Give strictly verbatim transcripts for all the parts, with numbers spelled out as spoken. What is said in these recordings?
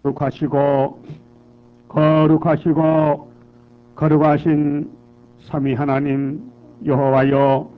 거룩하시고 거룩하시고 거룩하신 삼위 하나님 여호와여,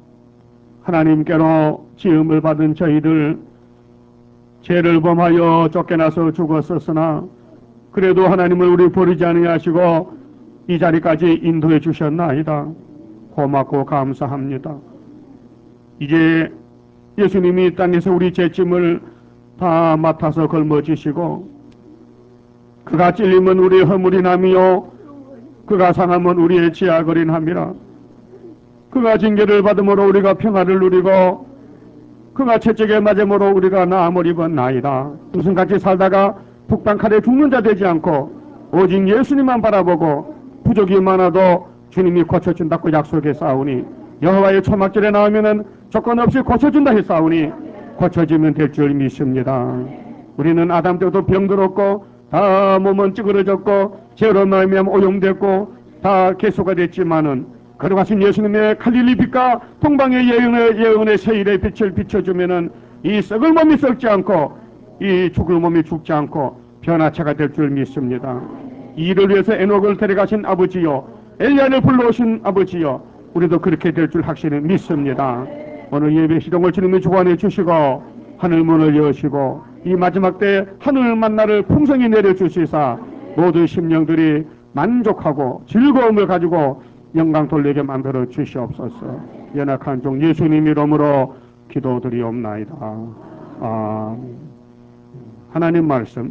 하나님께로 지음을 받은 저희들 죄를 범하여 쫓겨나서 죽었었으나 그래도 하나님을 우리 버리지 아니하시고 이 자리까지 인도해 주셨나이다. 고맙고 감사합니다. 이제 예수님이 땅에서 우리 죄짐을 다 맡아서 걸머지시고 그가 찔림은 우리의 허물이 남이요 그가 상함은 우리의 지하거린 함이라. 그가 징계를 받음으로 우리가 평화를 누리고 그가 채찍에 맞음으로 우리가 나음을 입었나이다. 무슨같이 살다가 북방칼에 죽는 자 되지 않고 오직 예수님만 바라보고 부족이 많아도 주님이 고쳐준다고 약속했사오니 여호와의 초막절에 나오면은 조건 없이 고쳐준다 했사오니 고쳐지면 될 줄 믿습니다. 우리는 아담 때부터 병들었고 다 몸은 찌그러졌고 죄로 말미암아 오염됐고 다 개수가 됐지만은 거룩하신 예수님의 갈릴리 빛과 동방의 예언의 예언의 세일의 빛을 비춰주면은 이 썩을 몸이 썩지 않고 이 죽을 몸이 죽지 않고 변화체가 될 줄 믿습니다. 이를 위해서 에녹을 데려가신 아버지요 엘리야를 불러오신 아버지요, 우리도 그렇게 될 줄 확실히 믿습니다. 오늘 예배 시동을 주님이 주관해 주시고 하늘 문을 여시고 이 마지막 때 하늘 만나를 풍성히 내려주시사 모든 심령들이 만족하고 즐거움을 가지고 영광 돌리게 만들어 주시옵소서. 연약한 종 예수님 이름으로 기도드리옵나이다. 아, 하나님 말씀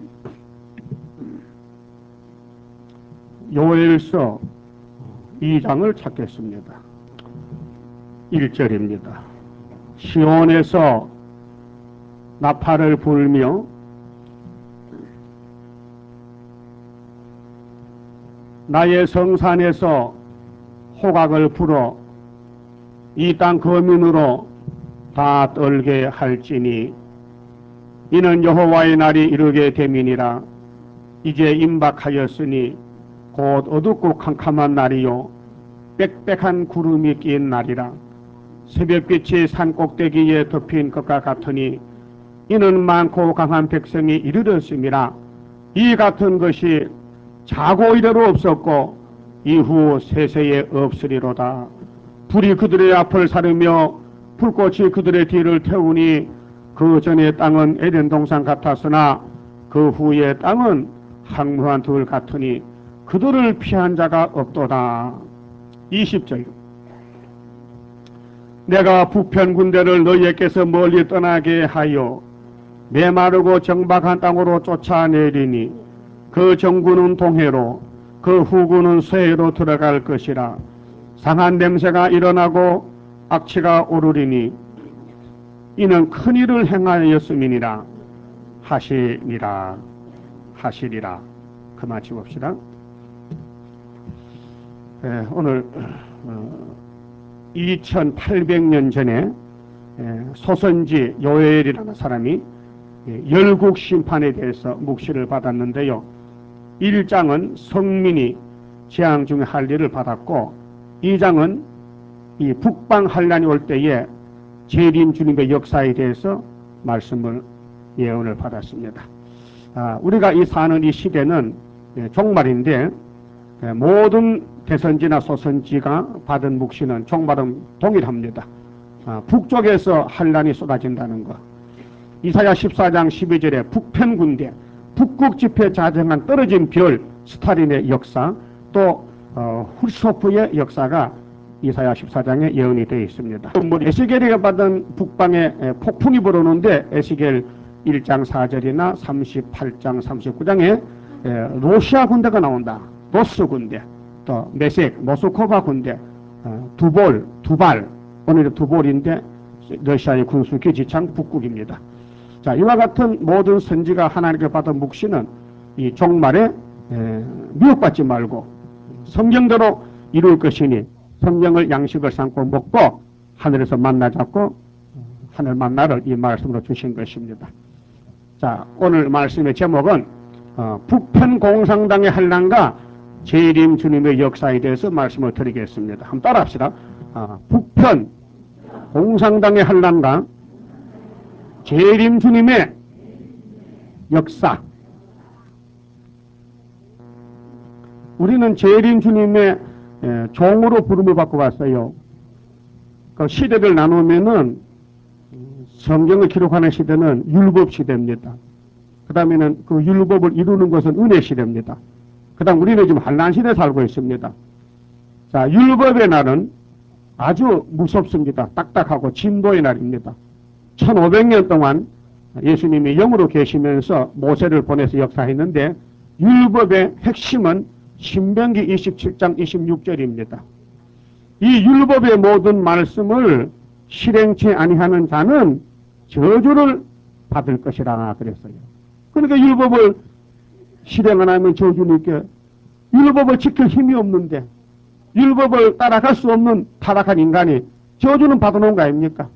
요엘서 이 장을 찾겠습니다. 일 절입니다. 시온에서 나팔을 불며 나의 성산에서 호각을 불어 이 땅 거민으로 다 떨게 할지니 이는 여호와의 날이 이르게 됨이니라. 이제 임박하였으니 곧 어둡고 캄캄한 날이요 빽빽한 구름이 낀 날이라. 새벽빛이 산꼭대기에 덮인 것과 같으니 이는 많고 강한 백성이 이르렀음이라. 이 같은 것이 자고 이래로 없었고 이후 세세에 없으리로다. 불이 그들의 앞을 사르며 불꽃이 그들의 뒤를 태우니 그 전의 땅은 에덴 동산 같았으나 그 후의 땅은 황무한 돌 같으니 그들을 피한 자가 없도다. 이십 절 내가 북편 군대를 너희에게서 멀리 떠나게 하여 메마르고 정박한 땅으로 쫓아내리니 그 정군은 동해로 그 후군은 서해로 들어갈 것이라. 상한 냄새가 일어나고 악취가 오르리니 이는 큰 일을 행하였음이니라 하시니라 하시리라. 그만 치봅시다. 예, 오늘 어, 이천팔백 년 전에 예, 소선지 요엘이라는 사람이 예, 열국 심판에 대해서 묵시를 받았는데요. 일 장은 성민이 재앙 중에 할 일을 받았고 이 장은 이 북방 환란이 올 때에 재림 주님의 역사에 대해서 말씀을 예언을 받았습니다. 아, 우리가 이 사는 이 시대는 예, 종말인데 예, 모든 대선지나 소선지가 받은 묵시는 종말은 동일합니다. 아, 북쪽에서 환란이 쏟아진다는 것. 이사야 십사 장 십이 절에 북편 군대, 북극 지폐 자정한 떨어진 별, 스탈린의 역사, 또 어, 후르쇼프의 역사가 이사야 십사 장에 예언이 되어 있습니다. 뭐 에스겔이 받은 북방에 폭풍이 불어오는데 에스겔 일 장 사 절이나 삼십팔 장 삼십구 장에 에, 러시아 군대가 나온다. 로스 군대, 또 메섹, 모스코바 군대, 어, 두볼, 두발, 오늘은 두볼인데 러시아의 군수 기지창 북극입니다. 자, 이와 같은 모든 선지가 하나님께 받은 묵시는 이 종말에 에, 미혹받지 말고 성경대로 이룰 것이니 성경을 양식을 삼고 먹고 하늘에서 만나 잡고 하늘 만나를 이 말씀으로 주신 것입니다. 자, 오늘 말씀의 제목은 어, 북편 공산당의 환란과 재림 주님의 역사에 대해서 말씀을 드리겠습니다. 한번 따라합시다. 어, 북편 공산당의 환란과 재림 주님의 역사. 우리는 재림 주님의 종으로 부름을 받고 왔어요. 그 시대를 나누면은 성경을 기록하는 시대는 율법 시대입니다. 그 다음에는 그 율법을 이루는 것은 은혜 시대입니다. 그 다음 우리는 지금 환난 시대에 살고 있습니다. 자, 율법의 날은 아주 무섭습니다. 딱딱하고 진도의 날입니다. 천오백 년 동안 예수님이 영으로 계시면서 모세를 보내서 역사했는데 율법의 핵심은 신명기 이십칠 장 이십육 절입니다. 이 율법의 모든 말씀을 실행치 아니하는 자는 저주를 받을 것이라 그랬어요. 그러니까 율법을 실행 안 하면 저주니까 율법을 지킬 힘이 없는데 율법을 따라갈 수 없는 타락한 인간이 저주는 받아놓은 거 아닙니까?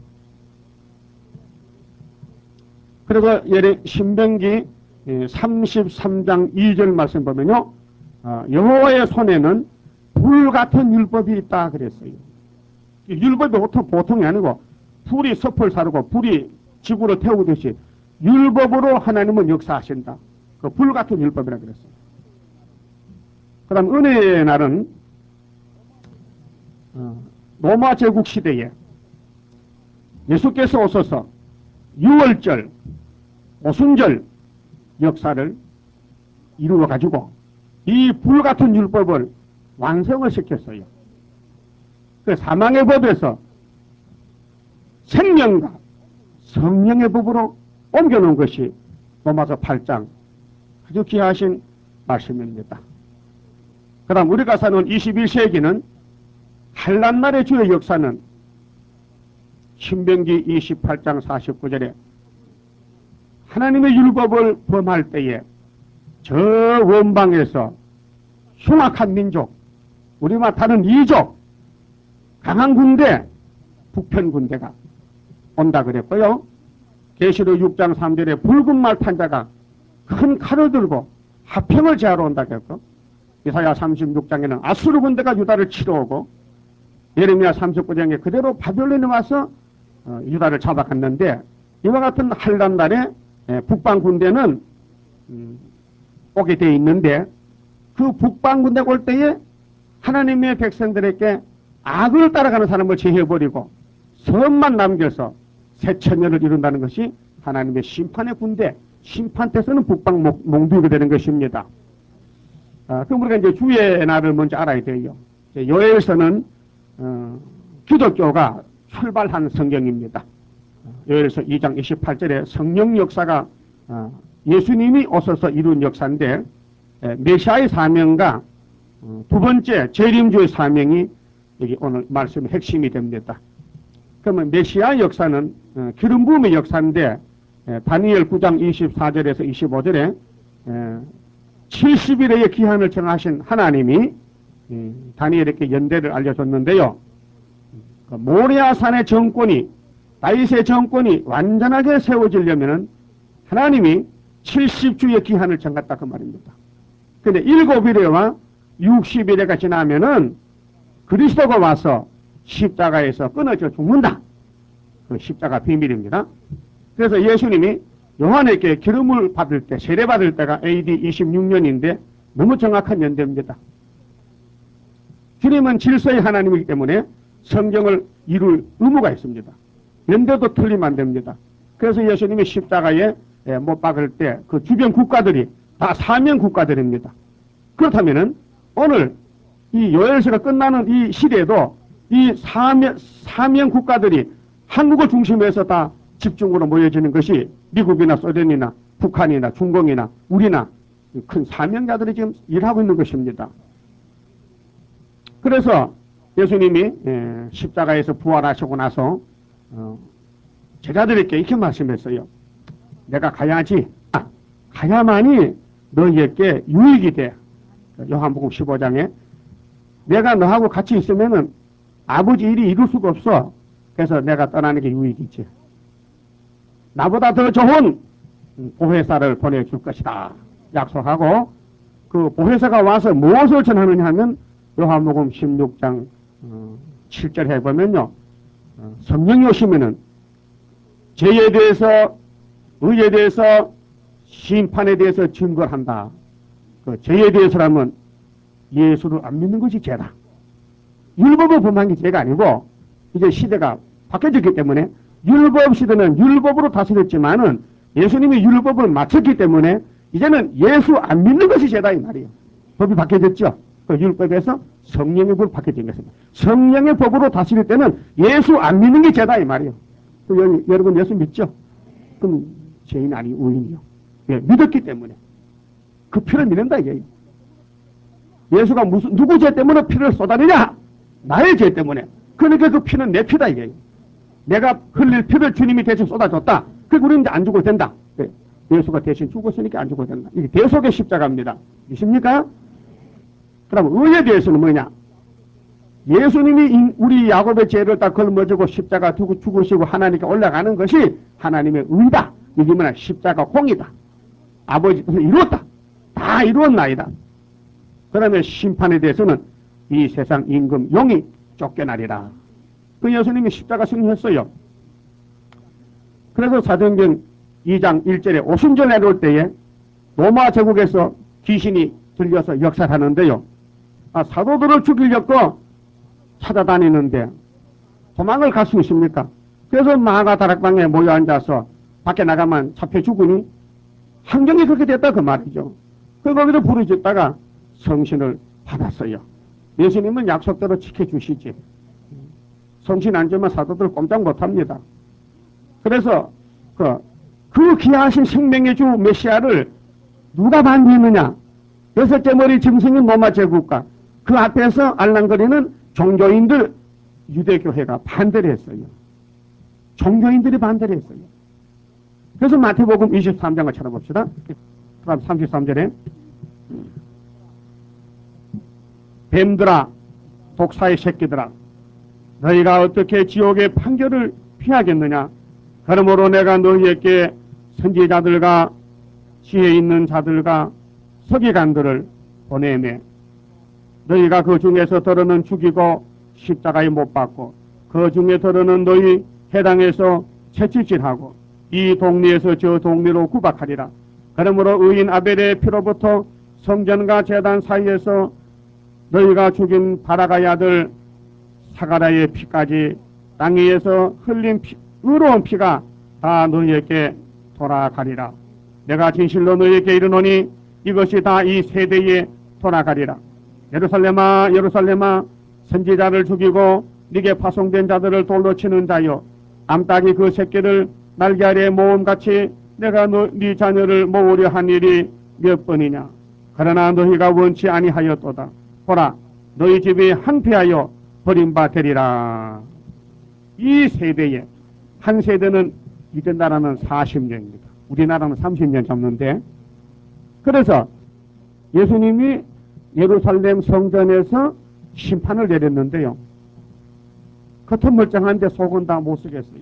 그래서 예를 신명기 삼십삼 장 이 절 말씀 보면요. 여호와의 손에는 불 같은 율법이 있다 그랬어요. 율법이 보통, 보통이 아니고 불이 섭을 사르고 불이 지구를 태우듯이 율법으로 하나님은 역사하신다. 그 불 같은 율법이라 그랬어요. 그 다음 은혜의 날은 로마 제국 시대에 예수께서 오셔서 유월절, 오순절 역사를 이루어 가지고 이 불같은 율법을 완성을 시켰어요. 그 사망의 법에서 생명과 성령의 법으로 옮겨놓은 것이 로마서 팔 장 아주 귀하신 말씀입니다. 그 다음 우리가 사는 이십일 세기는 한란날의 주의 역사는 신명기 이십팔 장 사십구 절에 하나님의 율법을 범할 때에 저 원방에서 흉악한 민족, 우리와 다른 이족, 강한 군대, 북편 군대가 온다 그랬고요. 계시록 육 장 삼 절에 붉은 말 탄 자가 큰 칼을 들고 화평을 제하러 온다 그랬고, 이사야 삼십육 장에는 아수르 군대가 유다를 치러 오고, 예레미야 삼십구 장에 그대로 바벨론에 와서 유다를 잡아갔는데, 이와 같은 한란 날에 북방 군대는 오게 되어 있는데, 그 북방 군대가 올 때에 하나님의 백성들에게 악을 따라가는 사람을 제해버리고 선만 남겨서 새천년을 이룬다는 것이 하나님의 심판의 군대, 심판때서는 북방 몽둥이가 되는 것입니다. 아, 그럼 우리가 이제 주의 날을 먼저 알아야 돼요. 요엘서는 어, 기독교가 출발한 성경입니다. 요엘서 이 장 이십팔 절에 성령 역사가 어, 예수님이 오셔서 이룬 역사인데, 에, 메시아의 사명과 어, 두 번째 재림주의 사명이 여기 오늘 말씀의 핵심이 됩니다. 그러면 메시아 역사는 어, 기름 부음의 역사인데, 에, 다니엘 구 장 이십사 절에서 이십오 절에 에, 칠십 일의 기한을 정하신 하나님이 에, 다니엘에게 연대를 알려줬는데요. 그 모리아산의 정권이, 다윗의 정권이 완전하게 세워지려면 하나님이 칠십 주의 기한을 정했다 그 말입니다. 그런데 일곱 일에와 육십 일에가 지나면은 그리스도가 와서 십자가에서 끊어져 죽는다. 그 십자가 비밀입니다. 그래서 예수님이 요한에게 기름을 받을 때, 세례 받을 때가 에이디 이십육 년인데 너무 정확한 연대입니다. 주님은 질서의 하나님이기 때문에 성경을 이룰 의무가 있습니다. 연대도 틀리면 안 됩니다. 그래서 예수님이 십자가에 못 박을 때 그 주변 국가들이 다 사명 국가들입니다. 그렇다면은 오늘 이 요엘서가 끝나는 이 시대에도 이 사명, 사명 국가들이 한국을 중심으로 해서 다 집중으로 모여지는 것이 미국이나 소련이나 북한이나 중공이나 우리나 큰 사명자들이 지금 일하고 있는 것입니다. 그래서 예수님이 십자가에서 부활하시고 나서 제자들에게 이렇게 말씀했어요. 내가 가야지, 가야만이 너희에게 유익이 돼. 요한복음 십오 장에 내가 너하고 같이 있으면은 아버지 일이 이룰 수가 없어. 그래서 내가 떠나는 게 유익이지. 나보다 더 좋은 보혜사를 보내줄 것이다. 약속하고, 그 보혜사가 와서 무엇을 전하느냐 하면 요한복음 십육 장 칠 절 해보면요. 성령이 오시면은 죄에 대해서, 의에 대해서, 심판에 대해서 증거를 한다. 그 죄에 대해서라면 예수를 안 믿는 것이 죄다. 율법을 범한 게 죄가 아니고 이제 시대가 바뀌어졌기 때문에 율법 시대는 율법으로 다스렸지만은 예수님이 율법을 마쳤기 때문에 이제는 예수 안 믿는 것이 죄다 이 말이에요. 법이 바뀌어졌죠. 그 율법에서 성령의 법으로 바뀌어진 것입니다. 성령의 법으로 다스릴 때는 예수 안 믿는 게 죄다 이 말이에요. 그 여러분 예수 믿죠? 그럼 죄인 아니 의인이요. 예, 믿었기 때문에 그 피를 믿는다 이게. 예수가 무슨 누구 죄 때문에 피를 쏟아내냐? 나의 죄 때문에. 그러니까 그 피는 내 피다 이게. 내가 흘릴 피를 주님이 대신 쏟아줬다. 그러니까 우리는 이제 안 죽어도 된다. 예, 예수가 대신 죽었으니까 안 죽어도 된다. 이게 대속의 십자가입니다. 믿습니까? 그럼 의에 대해서는 뭐냐? 예수님이 우리 야곱의 죄를 다 걸머지고 십자가 두고 죽으시고 하나님께 올라가는 것이 하나님의 의다. 이게 뭐냐? 십자가 공이다. 아버지 뜻을 이루었다. 다 이루었나이다. 그러면 심판에 대해서는 이 세상 임금 용이 쫓겨나리라. 그 예수님이 십자가 승리했어요. 그래서 사도행전 이 장 일 절에 오순절 내려올 때에 로마 제국에서 귀신이 들려서 역사하는데요. 아, 사도들을 죽이려고 찾아다니는데 도망을 갈 수 있습니까? 그래서 마가 다락방에 모여 앉아서 밖에 나가면 잡혀 죽으니 환경이 그렇게 됐다 그 말이죠. 그 거기서 부르짖다가 성신을 받았어요. 예수님은 약속대로 지켜주시지. 성신 안 주면 사도들 꼼짝 못합니다. 그래서 그, 그 귀하신 생명의 주 메시아를 누가 반대했느냐? 여섯째 머리 짐승인 로마 제국과 그 앞에서 알랑거리는 종교인들 유대교회가 반대를 했어요. 종교인들이 반대를 했어요. 그래서 마태복음 이십삼 장을 찾아봅시다. 그럼 삼십삼 절에 뱀들아 독사의 새끼들아 너희가 어떻게 지옥의 판결을 피하겠느냐? 그러므로 내가 너희에게 선지자들과 지혜 있는 자들과 서기관들을 보내매 너희가 그 중에서 더러는 죽이고 십자가에 못 박고 그 중에 더러는 너희 해당에서 채찍질하고 이 동리에서 저 동리로 구박하리라. 그러므로 의인 아벨의 피로부터 성전과 제단 사이에서 너희가 죽인 바라가의 아들 사가라의 피까지 땅 위에서 흘린 피, 의로운 피가 다 너희에게 돌아가리라. 내가 진실로 너희에게 이르노니 이것이 다 이 세대에 돌아가리라. 예루살렘아 예루살렘아 선지자를 죽이고 네게 파송된 자들을 돌로 치는 자여 암탉이 그 새끼를 날개 아래 모음같이 내가 너, 네 자녀를 모으려 한 일이 몇 번이냐. 그러나 너희가 원치 아니하였도다. 보라 너희 집이 한패하여 버림받으리라. 이 세대에 한 세대는 이전 나라는 사십 년입니다. 우리나라는 삼십 년 잡는데 그래서 예수님이 예루살렘 성전에서 심판을 내렸는데요. 겉은 멀쩡한데 속은 다 못쓰겠어요.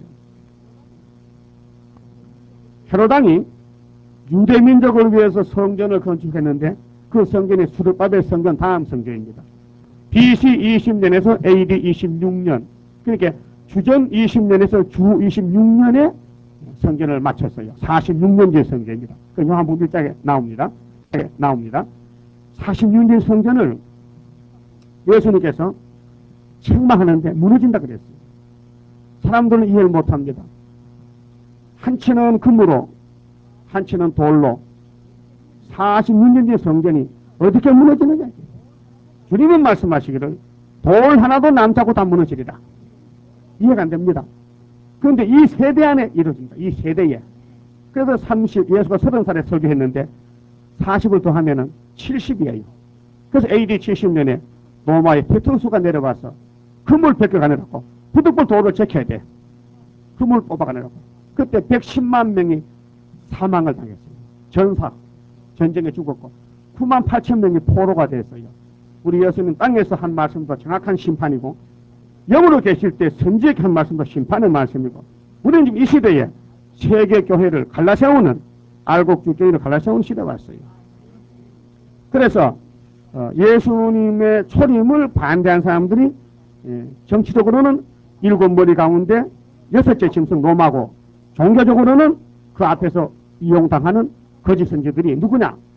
헤로당이 유대민족을 위해서 성전을 건축했는데 그 성전이 수르바벨 성전 다음 성전입니다. 비씨 이십 년에서 에이디 이십육 년 그러니까 주전 이십 년에서 주 이십육 년에 성전을 마쳤어요. 사십육 년째 성전입니다. 그 요한복음 일 장에 나옵니다. 네, 나옵니다. 사십육 년 성전을 예수님께서 책망하는데 무너진다 그랬어요. 사람들은 이해를 못합니다. 한 치는 금으로 한 치는 돌로 사십육 년째 성전이 어떻게 무너지느냐. 주님은 말씀하시기를 돌 하나도 남자고 다 무너지리라. 이해가 안 됩니다. 그런데 이 세대 안에 이루어집니다. 이 세대에. 그래서 삼십, 예수가 서른 살에 설교했는데 사십을 더하면은 칠십이에요. 그래서 에이디 칠십 년에 로마의 페트루스가 내려와서 금을 벗겨가내라고 부득불 돌을 제켜야 돼. 금을 뽑아가내라고. 그때 백십만 명이 사망을 당했어요. 전사, 전쟁에 죽었고 구만 팔천 명이 포로가 됐어요. 우리 예수님 땅에서 한 말씀도 정확한 심판이고 영으로 계실 때 선지에게 한 말씀도 심판의 말씀이고 우리는 지금 이 시대에 세계 교회를 갈라세우는 알곡주교회를 갈라세우는 시대가 왔어요. 그래서 예수님의 초림을 반대한 사람들이 정치적으로는 일곱 머리 가운데 여섯째 짐승 로마고 종교적으로는 그 앞에서 이용당하는 거짓 선지들이 누구냐?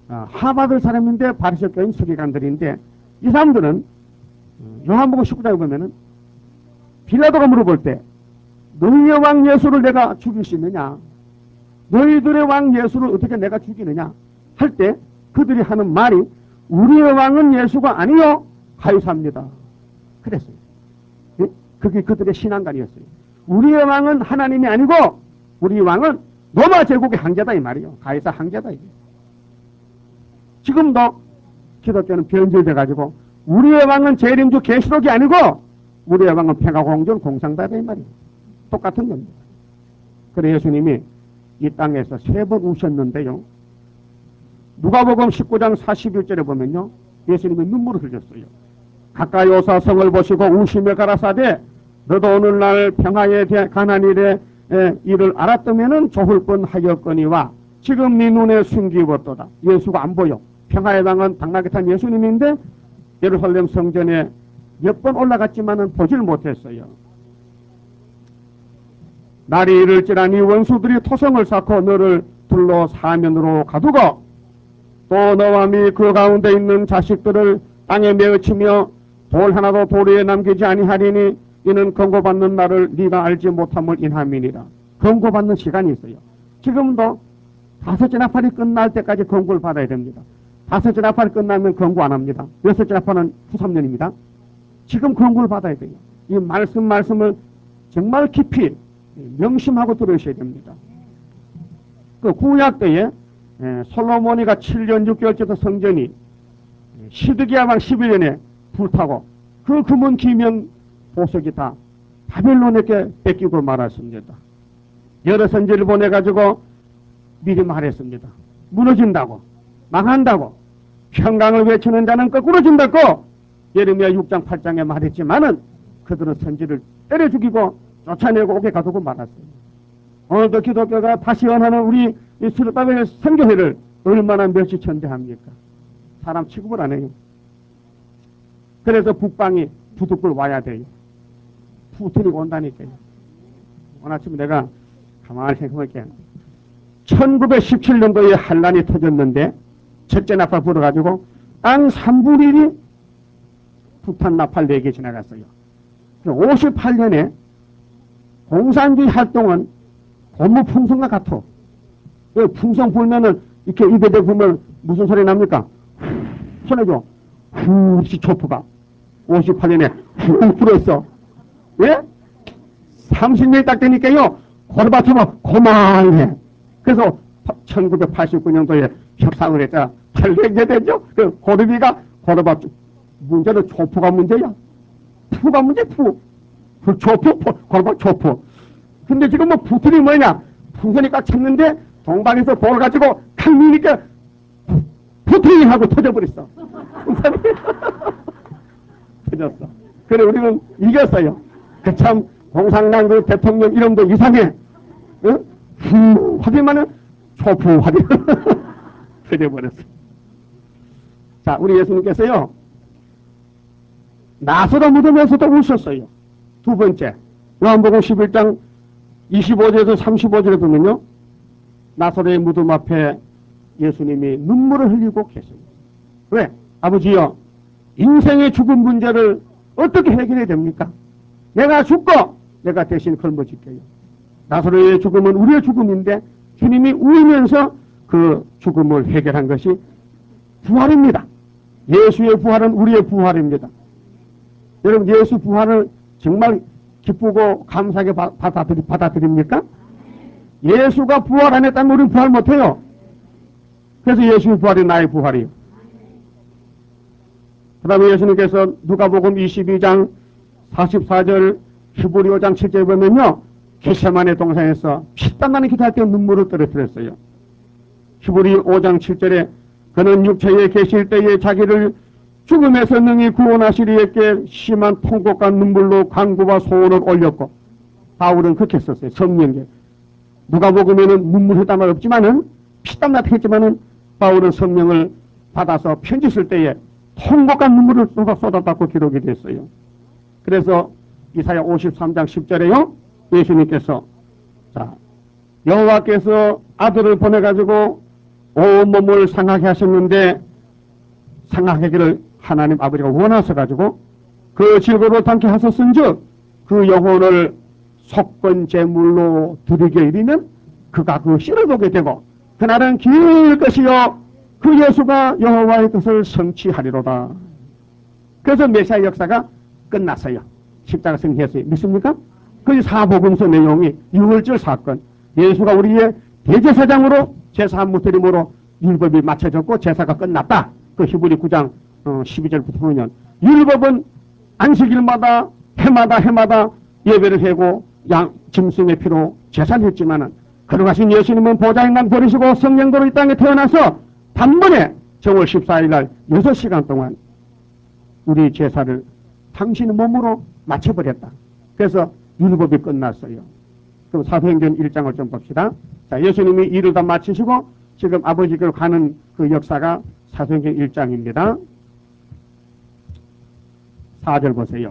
어, 하받을 사람인데 바리새교인 서기관들인데 이 사람들은 요한복음 십구 장에 보면은 빌라도가 물어볼 때 너희의 왕 예수를 내가 죽일 수 있느냐? 너희들의 왕 예수를 어떻게 내가 죽이느냐? 할 때 그들이 하는 말이 우리의 왕은 예수가 아니요 가이사입니다. 그랬어요. 그게 그들의 신앙관이었어요. 우리의 왕은 하나님이 아니고 우리 왕은 로마 제국의 황제다 이 말이요. 가이사 황제다 이게. 지금도 기독교는 변질돼가지고 우리의 왕은 재림주 계시록이 아니고 우리의 왕은 평화공존 공상다다 이 말이에요. 똑같은 겁니다. 그래 예수님이 이 땅에서 세 번 우셨는데요. 누가복음 십구 장 사십일 절에 보면요. 예수님이 눈물을 흘렸어요. 가까이 오사 성을 보시고 우시며 가라사대 너도 오늘날 평화에 관한 일에 일을 알았다면은 좋을 뻔하였거니와 지금 네 눈에 숨기웠도다. 예수가 안 보여. 평화의 왕은 당나귀 탄 예수님인데 예루살렘 성전에 몇 번 올라갔지만은 보질 못했어요. 날이 이를지라니 원수들이 토성을 쌓고 너를 둘러 사면으로 가두고 또 너와 미 그 가운데 있는 자식들을 땅에 메어치며 돌 하나도 돌 위에 남기지 아니하리니 이는 권고받는 날을 네가 알지 못함을 인함이니라. 권고받는 시간이 있어요. 지금도 다섯째 나팔이 끝날 때까지 권고를 받아야 됩니다. 다섯째 나팔이 끝나면 권고 안 합니다. 여섯째 나팔은 후 삼 년입니다. 지금 권고를 받아야 돼요. 이 말씀 말씀을 정말 깊이 명심하고 들으셔야 됩니다. 그 구약 때에 솔로몬이가 칠 년 육 개월째 성전이 시드기야 왕 십일 년에 불타고 그 금은 기명 보석이 다 바벨론에게 뺏기고 말았습니다. 여러 선지를 보내가지고 미리 말했습니다. 무너진다고 망한다고 평강을 외치는 자는 거꾸로 진다고 예레미야 육 장 팔 장에 말했지만은 그들은 선지를 때려 죽이고 쫓아내고 오게 가두고 말았어요. 오늘도 기독교가 다시 원하는 우리 이 스룹바벨 선교회를 얼마나 멸시천대합니까? 사람 취급을 안 해요. 그래서 북방이 부득불 와야 돼요. 푸틴이 온다니까요. 오늘 아침에 내가 가만히 생각해볼게. 천구백십칠 년도에 한란이 터졌는데 첫째 나팔 불어가지고 땅 삼분의 일이 북한 나팔 네 개 지나갔어요. 오십팔 년에 공산주의 활동은 고무풍선과 같아. 풍선 불면은 이렇게 입에 대고 불면 무슨 소리 납니까? 손해줘. 후시 초프가 오십팔 년에 후 불었어. 예? 삼십 년이 딱 되니까요. 고르바초프 고만해. 그래서 천구백팔십구 년도에 협상을 했잖아. 팔백년 됐죠? 그 고르비가 고르바초프 문제는 초프가 문제야. 푸가 문제 푸. 그 초프 고르바초프. 근데 지금 뭐 푸틴이 뭐냐? 풍선이 꽉 찼는데 동방에서 돌 가지고 강미니까 푸틴이 하고 터져버렸어. 풍선이 터졌어. 그래 우리는 이겼어요. 그 참 공산당 그 대통령 이름도 이상해. 응? 후 하지만은 초프 하지 터져버렸어. 자 우리 예수님께서요 나서로 묻으면서도 우셨어요. 두 번째 요한복음 십일 장 이십오 절에서 삼십오 절에 보면요. 나사로의 무덤 앞에 예수님이 눈물을 흘리고 계십니다. 왜? 아버지요. 인생의 죽음 문제를 어떻게 해결해야 됩니까? 내가 죽고 내가 대신 걸머질게요. 나사로의 죽음은 우리의 죽음인데 주님이 울면서 그 죽음을 해결한 것이 부활입니다. 예수의 부활은 우리의 부활입니다. 여러분 예수 부활을 정말 기쁘고 감사하게 받아들이, 받아들입니까? 예수가 부활 안 했다면 우리는 부활 못해요. 그래서 예수의 부활이 나의 부활이에요. 그 다음에 예수님께서 누가복음 이십이 장 사십사 절 히브리오 장 칠 절에 보면요. 겟세마네 동산에서 피땀나는 기도할 때 눈물을 떨어뜨렸어요. 히브리 오 장 칠 절에 그는 육체에 계실 때에 자기를 죽음에서 능히 구원하시리에게 심한 통곡과 눈물로 간구와 소원을 올렸고 바울은 그렇게 썼어요. 성령에 누가복음에는 눈물 흘다 말 없지만은 피땀 나게 했지만은 바울은 성령을 받아서 편지 쓸 때에 통곡과 눈물을 쏟아받고 기록이 됐어요. 그래서 이사야 오십삼 장 십 절에요. 예수님께서 자 여호와께서 아들을 보내가지고 온몸을 상하게 하셨는데 상하기를 하나님 아버지가 원하셔 가지고 그 질고를 담게 하셨은즉 그 영혼을 속건제물로 드리게 이르면 그가 그 씨를 보게 되고 그날은 길 것이요 그 예수가 여호와의 뜻을 성취하리로다. 그래서 메시아 역사가 끝났어요. 십자가 승리했어요. 믿습니까? 그 사복음서 내용이 유월절 사건, 예수가 우리의 대제사장으로 제사 무드림으로 율법이 마쳐졌고 제사가 끝났다. 그 히브리 구 장 십이 절부터 보면 율법은 안식일마다 해마다 해마다 예배를 하고 양 짐승의 피로 제사를 했지만은 걸어가신 예수님은 보좌인간 버리시고 성령도로 이 땅에 태어나서 단번에 정월 십사 일 날 여섯 시간 동안 우리 제사를 당신의 몸으로 마쳐버렸다. 그래서 율법이 끝났어요. 그럼 사도행전 일 장을 좀 봅시다. 자, 예수님이 일을 다 마치시고 지금 아버지께로 가는 그 역사가 사도행전 일 장입니다. 사 절 보세요.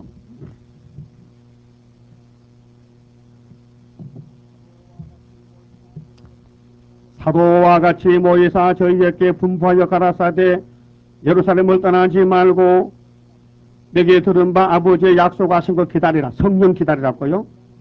사도와 같이 모이사 저희에게 분부하여 가라사대 예루살렘을 떠나지 말고 내게 들은 바 아버지의 약속하신 것 기다리라. 성령 기다리라고요.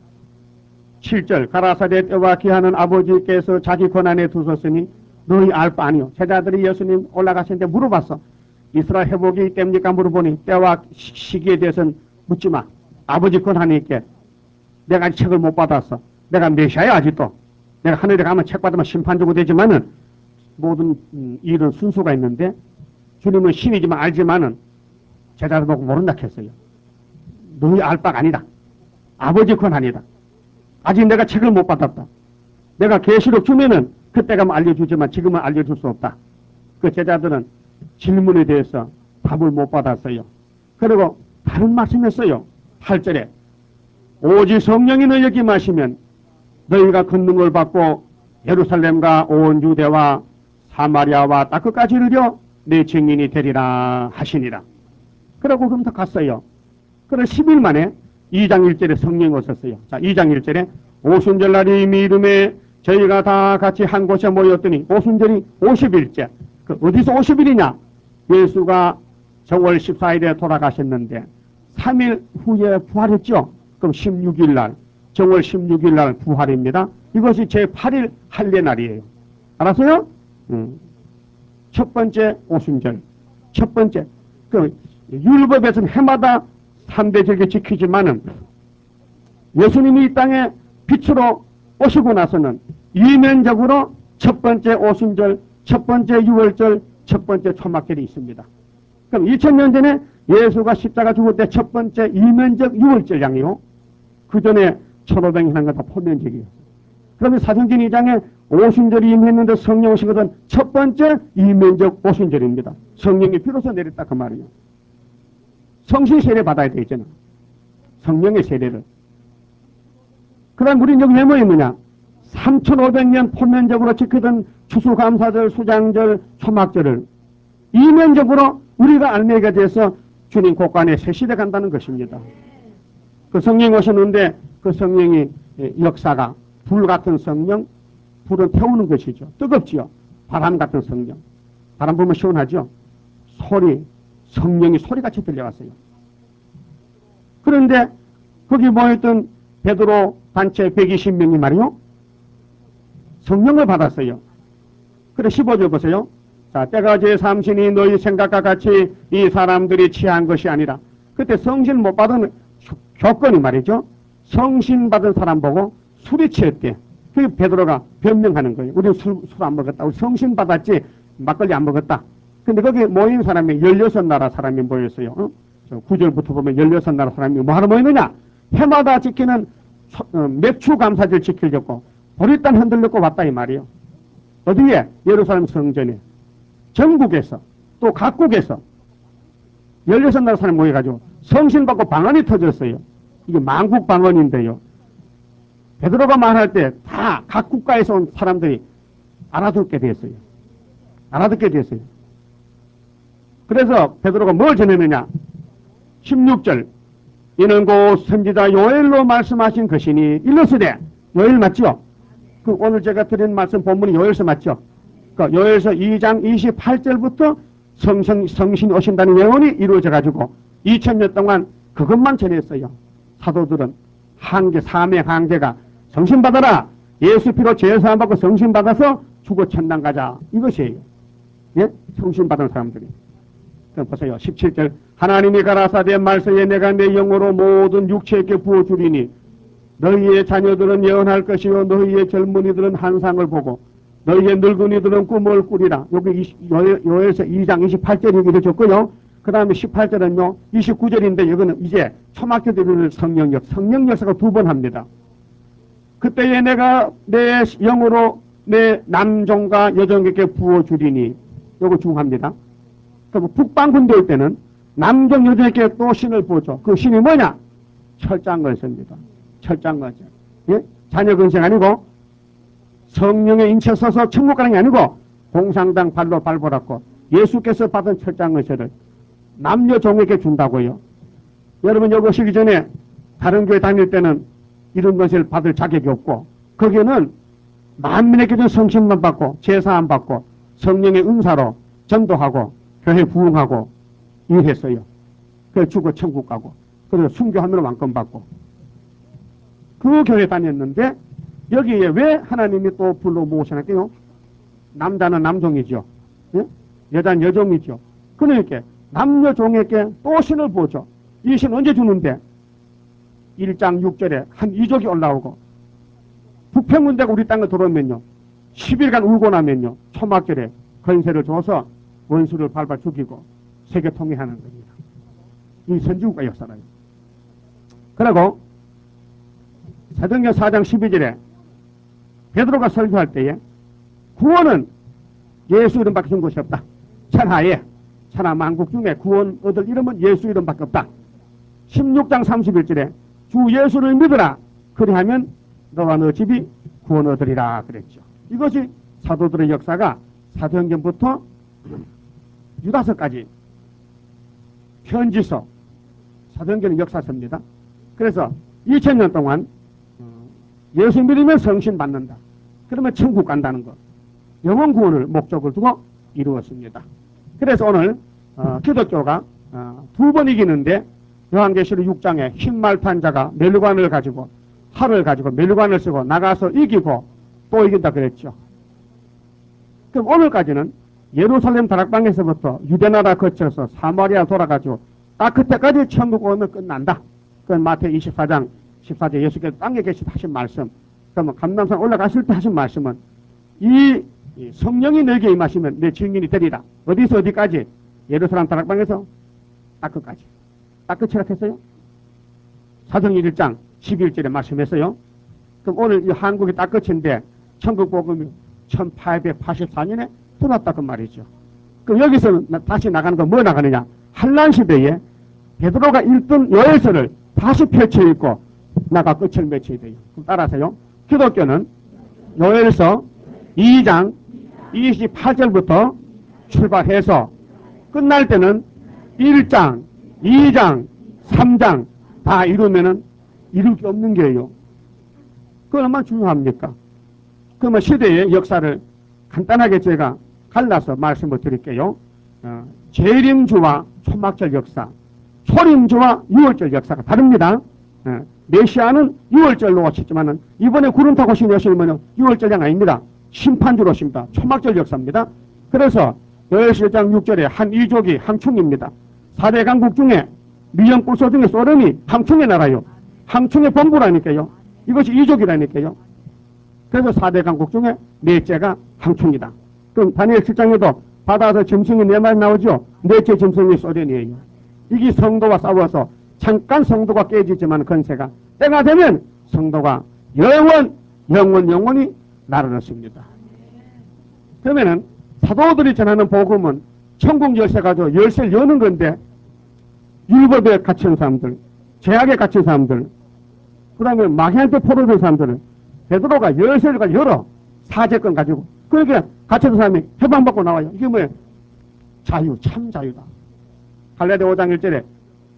칠 절 가라사대 때와 기한은 아버지께서 자기 권한에 두셨으니 너희 알 바 아니요. 제자들이 예수님 올라가시는데 물어봤어. 이스라엘 회복이 때입니까? 물어보니 때와 시기에 대해서는 묻지 마. 아버지 권한이 있게. 내가 아직 책을 못 받았어. 내가 메시아야 아직도. 내가 하늘에 가면 책 받으면 심판 주고 되지만은 모든 일은 순서가 있는데 주님은 신이지만 알지만은 제자들 보고 모른다 했어요. 너희 알 바가 아니다. 아버지 권한이다. 아직 내가 책을 못 받았다. 내가 계시록 주면은 그때 가면 알려주지만 지금은 알려줄 수 없다. 그 제자들은 질문에 대해서 답을 못 받았어요. 그리고 다른 말씀했어요. 팔 절에 오직 성령이 너희에게 마시면 너희가 권능을 받고 예루살렘과 온 유대와 사마리아와 땅 끝까지 이르려 내 증인이 되리라 하시니라. 그러고 그럼 더 갔어요. 그래 십 일 만에 이 장 일 절에 성령이 오셨어요. 자, 이 장 일 절에 오순절날이 이미 이름에 저희가 다 같이 한 곳에 모였더니 오순절이 오십 일째. 그 어디서 오십 일이냐? 예수가 정월 십사 일에 돌아가셨는데 삼 일 후에 부활했죠. 그럼 십육 일 날 정월 십육 일 날 부활입니다. 이것이 제팔 일 할례 날이에요. 알았어요? 음. 첫 번째 오순절. 첫 번째. 그 율법에서는 해마다 삼 대 절기 지키지만은 예수님이 이 땅에 빛으로 오시고 나서는 이면적으로 첫 번째 오순절, 첫 번째 유월절, 첫 번째 초막절이 있습니다. 그럼 이천 년 전에 예수가 십자가 죽을 때 첫 번째 이면적 유월절 양이요. 그 전에 천오백 년 한 건 다 포면적이에요. 그러면 사도행전 이 장에 오순절이 임했는데 성령 오신 것은 첫 번째 이면적 오순절입니다. 성령이 비로소 내렸다 그 말이에요. 성신 세례 받아야 되잖아. 성령의 세례를. 그 다음 우리는 여기 왜 모였느냐? 삼천오백 년 포면적으로 지키던 추수감사절, 수장절, 초막절을 이면적으로 우리가 알매가 돼서 주님 곳간에 새 시대 간다는 것입니다. 그 성령이 오셨는데 그 성령이 역사가 불 같은 성령, 불은 태우는 것이죠. 뜨겁지요. 바람 같은 성령. 바람 불면 시원하죠. 소리, 성령이 소리같이 들려왔어요. 그런데 거기 모였던 베드로 단체 백이십 명이 말이요. 성령을 받았어요. 그래 십오 절 보세요. 자, 때가 제삼신이 너희 생각과 같이 이 사람들이 취한 것이 아니라 그때 성신 못 받은 조건이 말이죠. 성신 받은 사람 보고 술이 취했대. 그 베드로가 변명하는 거예요. 우리 술, 술 안 먹었다. 우리 성신 받았지 막걸리 안 먹었다. 근데 거기 모인 사람이 열여섯 나라 사람이 모였어요. 어? 구 절부터 보면 열여섯 나라 사람이 뭐하러 모이느냐? 해마다 지키는 어, 맥추 감사절 지키려고 보리단 흔들려고 왔다 이 말이에요. 어디에? 예루살렘 성전에. 전국에서 또 각국에서 열여섯 나라 사람이 모여가지고 성신 받고 방언이 터졌어요. 이게 만국 방언인데요. 베드로가 말할 때 다 각 국가에서 온 사람들이 알아듣게 됐어요. 알아듣게 됐어요. 그래서 베드로가 뭘 전했느냐? 십육 절 이는 곧 선지자 요엘로 말씀하신 것이니 일러스되 요엘 맞죠? 그 오늘 제가 드린 말씀 본문이 요엘서 맞죠? 그러니까 요엘서 이 장 이십팔 절부터 성신, 성신이 오신다는 예언이 이루어져 가지고 이천 년 동안 그것만 전했어요. 사도들은 한계, 사명 한계가 성신 받아라. 예수 피로 죄사함 받고 성신 받아서 죽어 천당 가자. 이것이에요. 예? 성신 받은 사람들이. 그럼 보세요. 십칠 절. 하나님이 가라사대 말세에 내가 내 영으로 모든 육체에게 부어주리니 너희의 자녀들은 예언할 것이요 너희의 젊은이들은 환상을 보고 너희의 늙은이들은 꿈을 꾸리라. 여기 요엘서 이 장 이십팔 절이 여기 줬고요. 그 다음에 십팔 절은요. 이십구 절인데 이거는 이제 초막교 때 이루는 성령역. 성령 역사가 두 번 합니다. 그때에 내가 내 영으로 내 남종과 여종에게 부어주리니 요거 중요합니다. 그럼 북방군대 올 때는 남종 여종에게 또 신을 부어줘. 그 신이 뭐냐? 철장걸입니다. 철장거죠. 예? 자녀 근생 아니고 성령의 인체 써서 천국 가는 게 아니고 공상당 발로 발보랐고 예수께서 받은 철장거를 남녀 종에게 준다고요. 여러분 여기 오시기 전에 다른 교회 다닐 때는 이런 것을 받을 자격이 없고 거기는 만민에게 준 성신만 받고 제사 안 받고 성령의 은사로 전도하고 교회 부흥하고 일했어요. 그래서 죽어 천국 가고 그래서 순교하면 왕권 받고 그 교회 다녔는데 여기에 왜 하나님이 또 불러 모으시나요? 남자는 남종이죠. 예? 여자는 여종이죠. 그러니까 남녀 종에게 또 신을 부어줘. 이 신 언제 주는데? 일 장 육 절에 한 이족이 올라오고 북평군대가 우리 땅에 들어오면요. 십 일간 울고 나면요. 초막절에 건세를 줘서 원수를 밟아 죽이고 세계 통일하는 겁니다. 이 선진국가 역사라요. 그리고 사도행전 사 장 십이 절에 베드로가 설교할 때에 구원은 예수 이름밖에 준 것이 없다. 천하에 천하 만국 중에 구원 얻을 이름은 예수 이름밖에 없다. 십육 장 삼십일 절에 주 예수를 믿으라. 그리하면 너와 너 집이 구원 얻으리라 그랬죠. 이것이 사도들의 역사가 사도행전부터 유다서까지 편지서 사도행전의 역사서입니다. 그래서 이천 년 동안 예수 믿으면 성신 받는다. 그러면 천국 간다는 것. 영원 구원을 목적을 두고 이루었습니다. 그래서 오늘 어, 기독교가 어, 두 번 이기는데 요한계시록 육 장에 흰말 탄 자가 멸관을 가지고 활을 가지고 멸관을 쓰고 나가서 이기고 또 이긴다 그랬죠. 그럼 오늘까지는 예루살렘 다락방에서부터 유대나라 거쳐서 사마리아 돌아가지고 딱 그때까지 천국 오면 끝난다. 그건 마태 이십사 장 십사 절 예수께서 땅에 계시 하신 말씀. 그러면 감람산 올라갔을 때 하신 말씀은 이 성령이 너에게 임하시면 내 증인이 되리라. 어디서 어디까지? 예루살렘 다락방에서 딱 끝까지. 딱 끝이라 했어요. 사도행전 일 장 십일 절에 말씀했어요. 그럼 오늘 이 한국이 딱 끝인데 천국 복음이 천팔백팔십사 년에 들어왔다 그 말이죠. 그럼 여기서 다시 나가는 건 뭐 나가느냐? 한란 시대에 베드로가 읽던 요엘서를 다시 펼쳐 읽고 나가 끝을 맺혀야 돼요. 그럼 따라서요. 기독교는 요엘서 이 장 이십팔 절부터 출발해서 끝날 때는 일 장, 이 장, 삼 장 다 이루면은 이룰 게 없는 게요. 그건 얼마나 중요합니까? 그러면 시대의 역사를 간단하게 제가 갈라서 말씀을 드릴게요. 어, 재림주와 초막절 역사, 초림주와 유월절 역사가 다릅니다. 어, 메시아는 유월절로 오셨지만은 이번에 구름 타고 오신 예수님은 유월절이 아닙니다. 심판주로 오십니다. 초막절 역사입니다. 그래서 요엘서 일 장 육 절에 한 이족이 항충입니다. 사대 강국 중에 미영불소 중에 소련이 항충의 나라요. 항충의 본부라니까요. 이것이 이족이라니까요. 그래서 사대 강국 중에 넷째가 항충이다. 그럼 다니엘 칠 장에도 바다에서 짐승이 네 마리 나오죠. 넷째 짐승이 소련이에요. 이게 성도와 싸워서 잠깐 성도가 깨지지만 건세가 때가 되면 성도가 영원 영원 영원히 날아났습니다. 그러면은 사도들이 전하는 복음은 천국 열쇠 가지고 열쇠를 여는 건데 율법에 갇힌 사람들, 죄악에 갇힌 사람들, 그 다음에 마귀한테 포로된 사람들은 베드로가 열쇠를 가지고 열어. 사제권 가지고. 그러니까 갇힌 사람이 해방받고 나와요. 이게 뭐예요? 자유, 참 자유다. 갈라디아 오 장 일 절에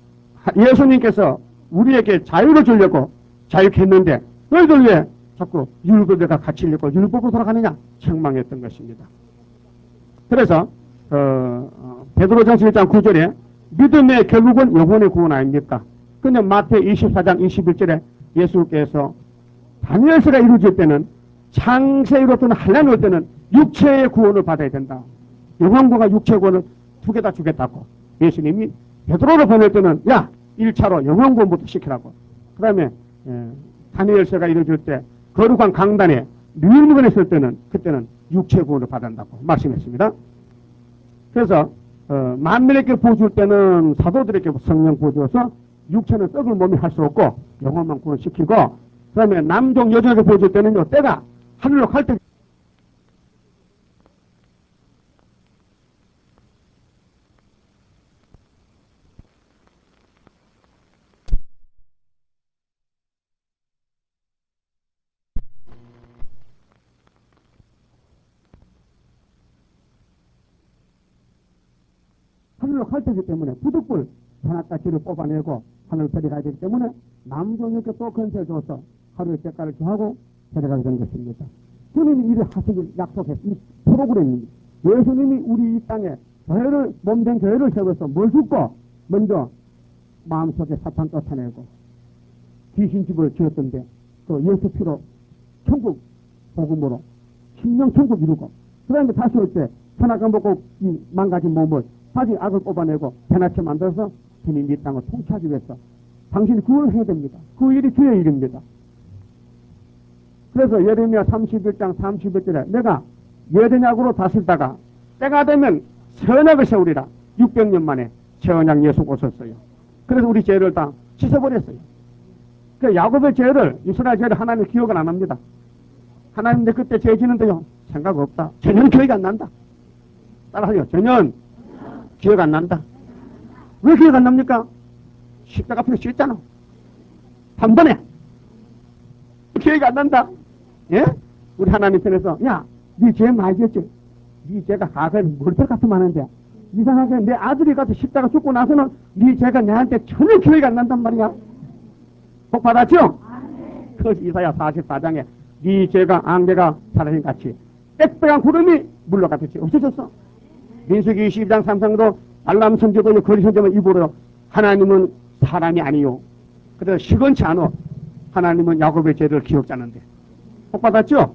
예수님께서 우리에게 자유를 주려고 자유케 했는데 너희들 왜 자꾸 율법에가 갇히려고 율법으로 돌아가느냐? 책망했던 것입니다. 그래서 어, 어, 베드로전서 일 장 구 절에 믿음의 결국은 영혼의 구원 아닙니까? 근데 마태 이십사 장 이십일 절에 예수께서 다니엘서가 이루어질 때는 창세에 이뤘던 한란이 올 때는 육체의 구원을 받아야 된다. 영혼과 육체의 구원을 두 개 다 주겠다고 예수님이 베드로를 보낼 때는 야 일 차로 영혼 구원부터 시키라고. 그 다음에 다니엘서가 이루어질 때 거룩한 강단에 류일문에 있을 때는 그때는 육체 구원을 받는다고 말씀했습니다. 그래서 어, 만민에게 보여줄 때는 사도들에게 성령 보여줘서 육체는 썩을 몸이 할 수 없고 영혼만 구원시키고 그 다음에 남종 여종에게 보여줄 때는요 때가 하늘로 갈 때 하늘로 갈 때이기 때문에 부득불 하나까지를 뽑아내고 하늘로 데려가야 되기 때문에 남종에게 또 건설 줘서 하루의 대가를 주하고 데려가게 된 것입니다. 주님이 이를 하시길 약속했, 이 프로그램입니다. 예수님이 우리 이 땅에 교회를, 몸된 교회를 세워서 뭘 죽고, 먼저 마음속에 사탄 쫓아내고, 귀신집을 지었던데, 또 예수 피로 천국 복음으로, 신명 천국 이루고, 그 다음에 다시 올 때, 선악을 먹고 이 망가진 몸을 다시 악을 뽑아내고, 대낮에 만들어서 주님 이 땅을 통치하기 위해서 당신이 그 일을 해야 됩니다. 그 일이 주의 일입니다. 그래서 예레미야 삼십일 장 삼십일 절에 내가 예대약으로 다스리다가 때가 되면 선약을 세우리라. 육백 년 만에 선약 예수 오셨어요. 그래서 우리 죄를 다 씻어버렸어요. 그 야곱의 죄를 이스라엘 죄를 하나님 기억을 안 합니다. 하나님 내 그때 죄 지는데요 생각 없다. 전혀 기억이 안 난다. 따라하요. 전혀 기억 안 난다. 왜 기억 안 납니까? 십자가 앞에서 씻잖아. 한 번에 기억이 안 난다. 예? 우리 하나님 편에서 야, 네 죄 많이 지었지? 네 죄가 과거에 머리털 같으면 하는데 이상하게 내 아들이 가서 십자가 죽고 나서는 네 죄가 내한테 전혀 기억이 안 난단 말이야. 복 받았죠? 그것이 이사야 사십사 장에 네 죄가 앙대가 사라진 같이 빽빽한 구름이 물러갔듯이 없어졌어. 민수기 이십이 장 삼 장도 알람 선지도 거리 선지만 입으로 하나님은 사람이 아니요. 그래서 시건치 않어. 하나님은 야곱의 죄를 기억자는데. 복 받았죠?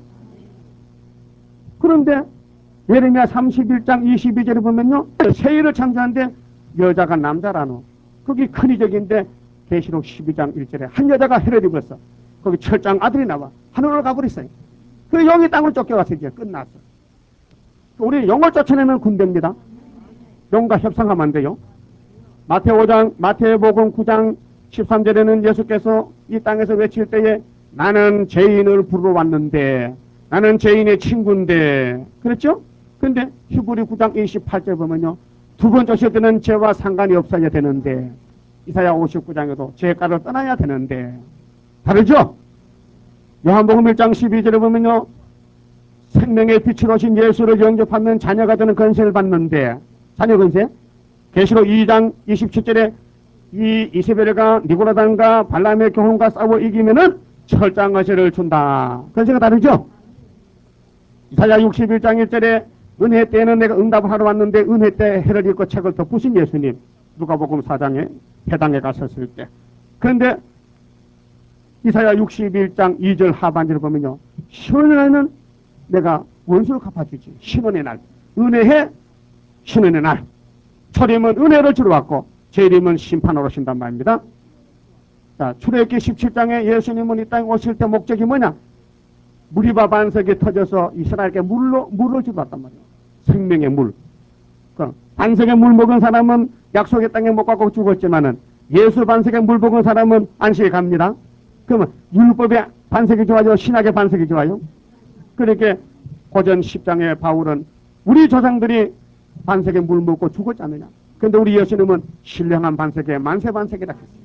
그런데 예레미야 삼십일 장 이십이 절에 보면요. 세일을 창조하는데 여자가 남자라노. 거기 큰 이적인데 계시록 십이 장 일 절에 한 여자가 헤롯이 입었어. 거기 철장 아들이 나와. 하늘로 가버렸어요. 그 영이 땅으로 쫓겨가서 이제 끝났어. 우리 영을 쫓아내는 군대입니다. 영과 협상하면 안 돼요. 마태오 장, 마태복음 구 장 십삼 절에는 예수께서 이 땅에서 외칠 때에 나는 죄인을 부르러 왔는데 나는 죄인의 친구인데 그랬죠? 근데 히브리 구 장 이십팔 절 보면요. 두 번째 오실 때는 죄와 상관이 없어야 되는데 이사야 오십구 장에도 죄가를 떠나야 되는데 다르죠? 요한복음 일 장 십이 절에 보면요. 생명의 빛으로 오신 예수를 영접하면 자녀가 되는 권세를 받는데 자녀 권세? 계시록 이 장 이십칠 절에 이 이세벨과 니고라단과 발람의 교훈과 싸워 이기면은 철장 권세를 준다. 권세가 다르죠? 이사야 육십일 장 일 절에 은혜 때에는 내가 응답을 하러 왔는데 은혜 때 해를 읽고 책을 덮으신 예수님. 누가복음 사 장에 회당에 갔었을 때. 그런데 이사야 육십일 장 이 절 하반절을 보면요. 신원의 날은 내가 원수를 갚아주지. 신원의 날. 은혜의 신원의 날. 초림은 은혜를 주러 왔고 재림은 심판으로 오신단 말입니다. 자, 출애굽기 십칠 장에 예수님은 이 땅에 오실 때 목적이 뭐냐? 무리바 반석이 터져서 이스라엘에게 물로, 물을 주러 왔단 말이에요. 생명의 물. 그 반석에 물 먹은 사람은 약속의 땅에 못 가고 죽었지만은 예수 반석에 물 먹은 사람은 안식에 갑니다. 그러면 율법의 반석이 좋아요? 신학의 반석이 좋아요? 그렇게 고전 십 장의 바울은 우리 조상들이 반석에 물 먹고 죽었지 않느냐. 그런데 우리 예수님은 신령한 반석에 만세 반석이라 했어요.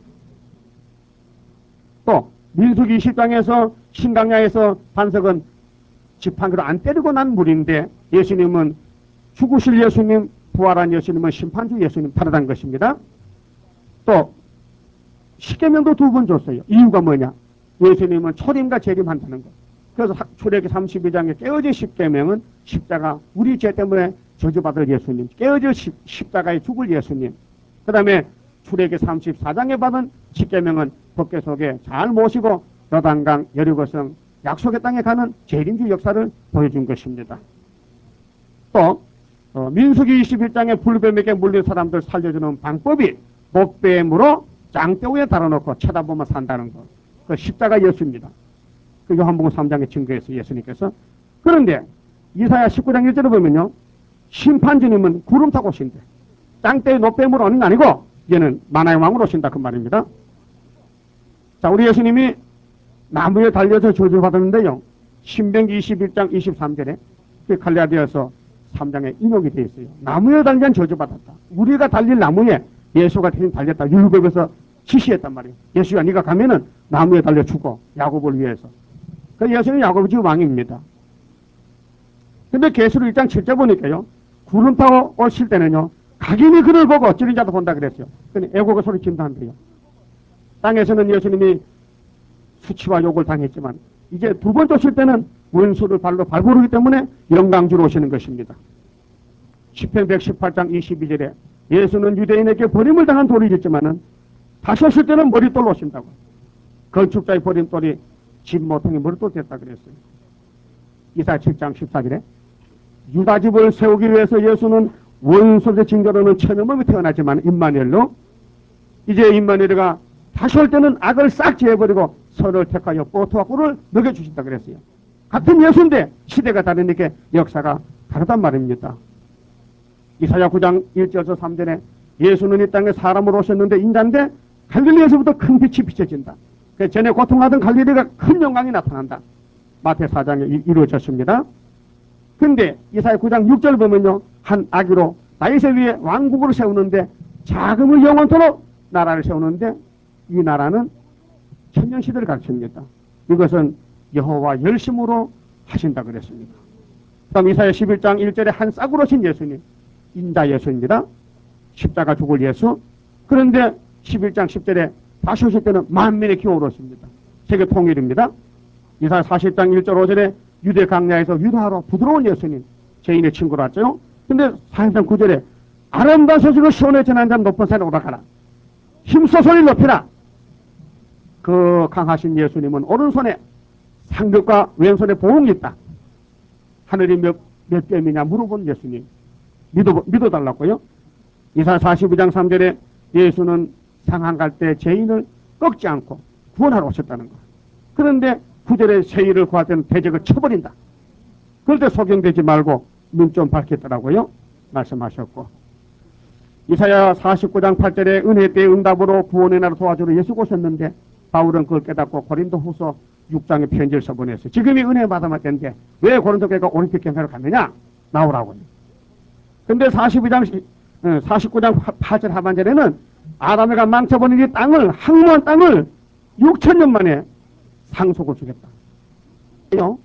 또 민수기 이십 장에서 신강야에서 반석은 지팡이로 안 때리고 난 물인데 예수님은 죽으실 예수님, 부활한 예수님은 심판주 예수님 다르다는 것입니다. 또 십계명도 두 번 줬어요. 이유가 뭐냐? 예수님은 초림과 재림한다는 것. 그래서 출애굽기 삼십이 장에 깨어진 십계명은 십자가 우리 죄 때문에 저주받을 예수님, 깨어져 십자가에 죽을 예수님, 그 다음에 출애기 삼십사 장에 받은 십계명은 법궤 속에 잘 모시고 요단강, 여리고성, 약속의 땅에 가는 재림주 역사를 보여준 것입니다. 또 어, 민수기 이십일 장에 불뱀에게 물린 사람들 살려주는 방법이 목뱀으로 장대위에 달아놓고 쳐다보면 산다는 것. 그 십자가 예수입니다. 그 요한복음 삼 장에 증거해서 예수님께서. 그런데 이사야 십구 장 일 절에 보면요, 심판주님은 구름 타고 오신대. 짱대의 노뱀으로 오는 게 아니고 얘는 만화의 왕으로 오신다 그 말입니다. 자, 우리 예수님이 나무에 달려서 저주받았는데요, 신명기 이십일 장 이십삼 절에 그 갈라디아서 삼 장에 인용이 되어 있어요. 나무에 달려 저주받았다. 우리가 달릴 나무에 예수가 대신 달렸다. 율법에서 지시했단 말이에요. 예수가 네가 가면은 나무에 달려 죽어. 야곱을 위해서. 그 예수는 야곱의 주 왕입니다. 근데 계시록 일 장 칠 절 보니까요, 구름 타고 오실 때는요, 각인이 그를 보고 어찌는 자도 본다 그랬어요. 근데 애국의 소리친다 한대요. 땅에서는 예수님이 수치와 욕을 당했지만 이제 두 번째 오실 때는 원수를 발로 밟으르기 때문에 영광주로 오시는 것입니다. 시편 백십팔 장 이십이 절에 예수는 유대인에게 버림을 당한 돌이겠지만은 다시 오실 때는 머릿돌로 오신다고. 건축자의 버림돌이 집 모퉁이 머릿돌 됐다 그랬어요. 이사야 칠 장 십사 절에 유다집을 세우기 위해서 예수는 원수의 징조로는 천의 몸이 태어나지만 임마누엘로, 이제 임마누엘가 다시 올 때는 악을 싹 제해버리고 선을 택하여 보트와 꿀을 먹여주신다 그랬어요. 같은 예수인데 시대가 다르니까 역사가 다르단 말입니다. 이사야 구 장 일 절에서 삼 절에 예수는 이 땅에 사람으로 오셨는데 인자인데 갈릴리에서부터 큰 빛이 비춰진다. 전에 고통하던 갈릴리가 큰 영광이 나타난다. 마태 사 장에 이루어졌습니다. 근데 이사야 구 장 육 절 보면요, 한 아기로 다윗의 위에 왕국을 세우는데 자금을 영원토록 나라를 세우는데 이 나라는 천년시대를 가르칩니다. 이것은 여호와 열심으로 하신다 그랬습니다. 그 다음 이사야 십일 장 일 절에 한 싹으로 오신 예수님, 인자 예수입니다. 십자가 죽을 예수. 그런데 십일 장 십 절에 다시 오실 때는 만민의 기호로 오십니다. 세계 통일입니다. 이사야 사십 장 일 절 오 절에 유대 강야에서 유다하러 부드러운 예수님, 죄인의 친구로 왔죠. 근데 사십 장 구 절에 아름다운 소식을 시온에 전한 자는 높은 산에 오락하라. 힘써 소리를 높이라. 그 강하신 예수님은 오른손에 상급과 왼손에 보응이 있다. 하늘이 몇, 몇 뼘이냐 물어본 예수님. 믿어, 믿어달라고요. 이사야 사십이 장 삼 절에 예수는 상한 갈 때 죄인을 꺾지 않고 구원하러 오셨다는 거. 그런데 구 절에 세일을 구할 때는 대적을 쳐버린다. 그럴 때 소경되지 말고 눈 좀 밝혔더라고요. 말씀하셨고. 이사야 사십구 장 팔 절에 은혜 때의 응답으로 구원의 나라 도와주러 예수가 오셨는데 바울은 그걸 깨닫고 고린도 후서 육 장에 편지를 써보냈어요. 지금이 은혜 받아만 때인데 왜 고린도 교회가 올림픽 경기를 갔느냐? 나오라고요. 근데 사십이 장, 사십구 장 팔 절 하반절에는 아담에가 망쳐버린 이 땅을, 항모한 땅을 육천 년 만에 상속을 주겠다. 요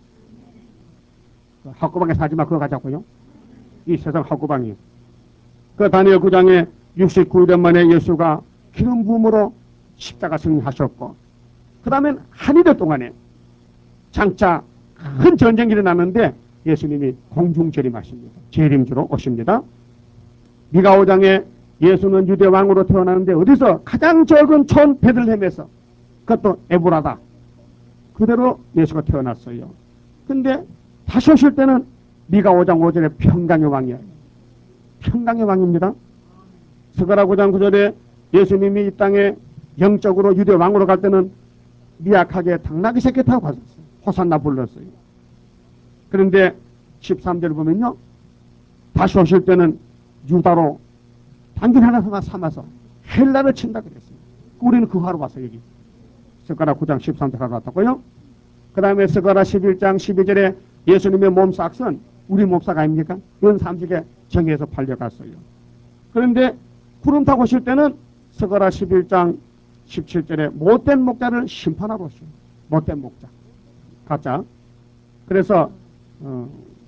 학구방에 사지마 그거 가자고요. 이 세상 학구방이. 그 다니엘 구 장에 육십구 년 만에 예수가 기름 부음으로 십자가 승리하셨고, 그 다음엔 한일여 동안에 장차 큰 전쟁이 일어났는데 예수님이 공중재림하십니다. 재림주로 오십니다. 미가 오 장에 예수는 유대 왕으로 태어나는데 어디서? 가장 적은 촌 베들레헴에서. 그것도 에브라다. 그대로 예수가 태어났어요. 근데 다시 오실 때는 미가 오 장 오 절에 평강의 왕이에요. 평강의 왕입니다. 스가랴 구 장 구 절에 예수님이 이 땅에 영적으로 유대 왕으로 갈 때는 미약하게 당나귀 새끼 타고 갔었어요. 호산나 불렀어요. 그런데 십삼 절 보면요, 다시 오실 때는 유다로 당긴 하나 삼아서 헬라를 친다 그랬어요. 우리는 그 하러 왔어요. 여기 스가랴 구 장 십삼 절 하러 왔다고요. 그 다음에 스가랴 십일 장 십이 절에 예수님의 몸삭은 우리 몸삭 아닙니까? 은 삼십에 정해서 팔려갔어요. 그런데 구름 타고 오실 때는 스가랴 십일 장 십칠 절에 못된 목자를 심판하러 오시오. 못된 목자. 가짜. 그래서 어,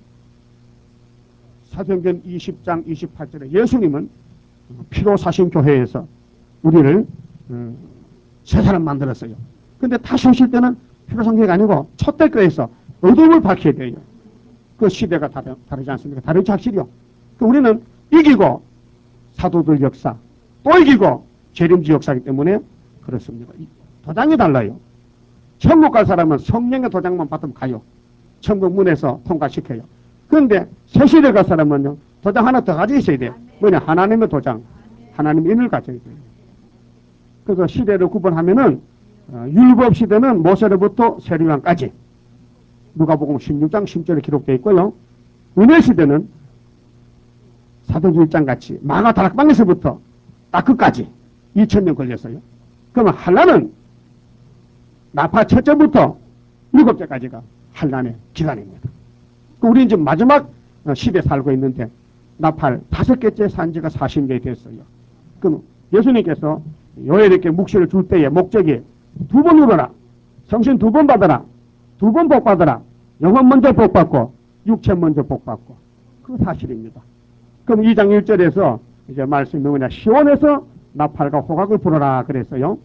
사도행전 이십 장 이십팔 절에 예수님은 피로 사신 교회에서 우리를 어, 새 사람 만들었어요. 근데 다시 오실 때는 피로 산 교회가 아니고 초대교회에서 어둠을 밝혀야 돼요. 그 시대가 다르, 다르지 않습니까? 다르지 확실히요. 우리는 이기고 사도들 역사, 또 이기고 재림주 역사이기 때문에 그렇습니다. 도장이 달라요. 천국 갈 사람은 성령의 도장만 받으면 가요. 천국 문에서 통과시켜요. 그런데 새시대 갈 사람은요, 도장 하나 더 가지고 있어야 돼요. 뭐냐, 하나님의 도장, 하나님의 인을 가져야 돼요. 그래서 시대를 구분하면은 어, 율법 시대는 모세로부터 세리왕까지 누가복음 십육 장 십 절에 기록되어 있고요. 은혜 시대는 사도행전 일 장 같이 마가 다락방에서부터 딱 끝까지 이천 년 걸렸어요. 그러면 한란은 나파 첫째부터 일곱째까지가 한란의 기간입니다. 우리는 지금 마지막 시대에 살고 있는데 나팔 다섯 개째 산 지가 사십 년이 됐어요. 그럼 예수님께서 요엘에게 묵시를 줄 때의 목적이 두 번 울어라, 성신 두 번 받아라, 두 번 복 받아라, 영혼 먼저 복 받고 육체 먼저 복 받고, 그 사실입니다. 그럼 이 장 일 절에서 이제 말씀이 뭐냐, 시온에서 나팔과 호각을 불어라 그랬어요.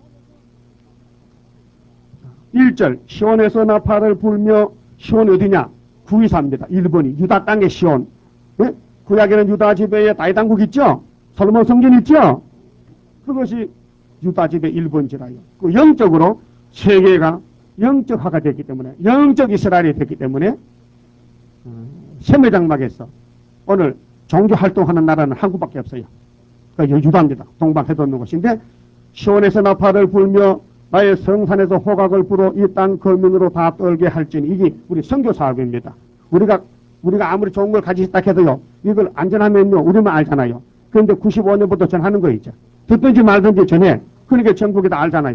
일 절 시온에서 나팔을 불며, 시온 어디냐? 구이사입니다. 일 번이 유다 땅의 시온. 예? 구약에는 유다 지배의 다윗 왕국 있죠? 솔로몬 성전 있죠? 그것이 유다 지배 일 번지라요. 그 영적으로 세계가 영적화가 됐기 때문에, 영적 이스라엘이 됐기 때문에 셈의 장막에서 오늘 종교 활동하는 나라는 한국밖에 없어요. 그러니까 유다입니다. 동방해도 없는 곳인데, 시온에서 나팔을 불며 나의 성산에서 호각을 불어 이 땅 거민으로 다 떨게 할지니, 이게 우리 선교 사업입니다. 우리가 우리가 아무리 좋은 걸 가지고 있다 해도요, 이걸 안전하면요 우리만 알잖아요. 그런데 구십오 년부터 전하는 거 있죠. 듣든지 말든지 전에. 그러니까 전국이 다 알잖아요.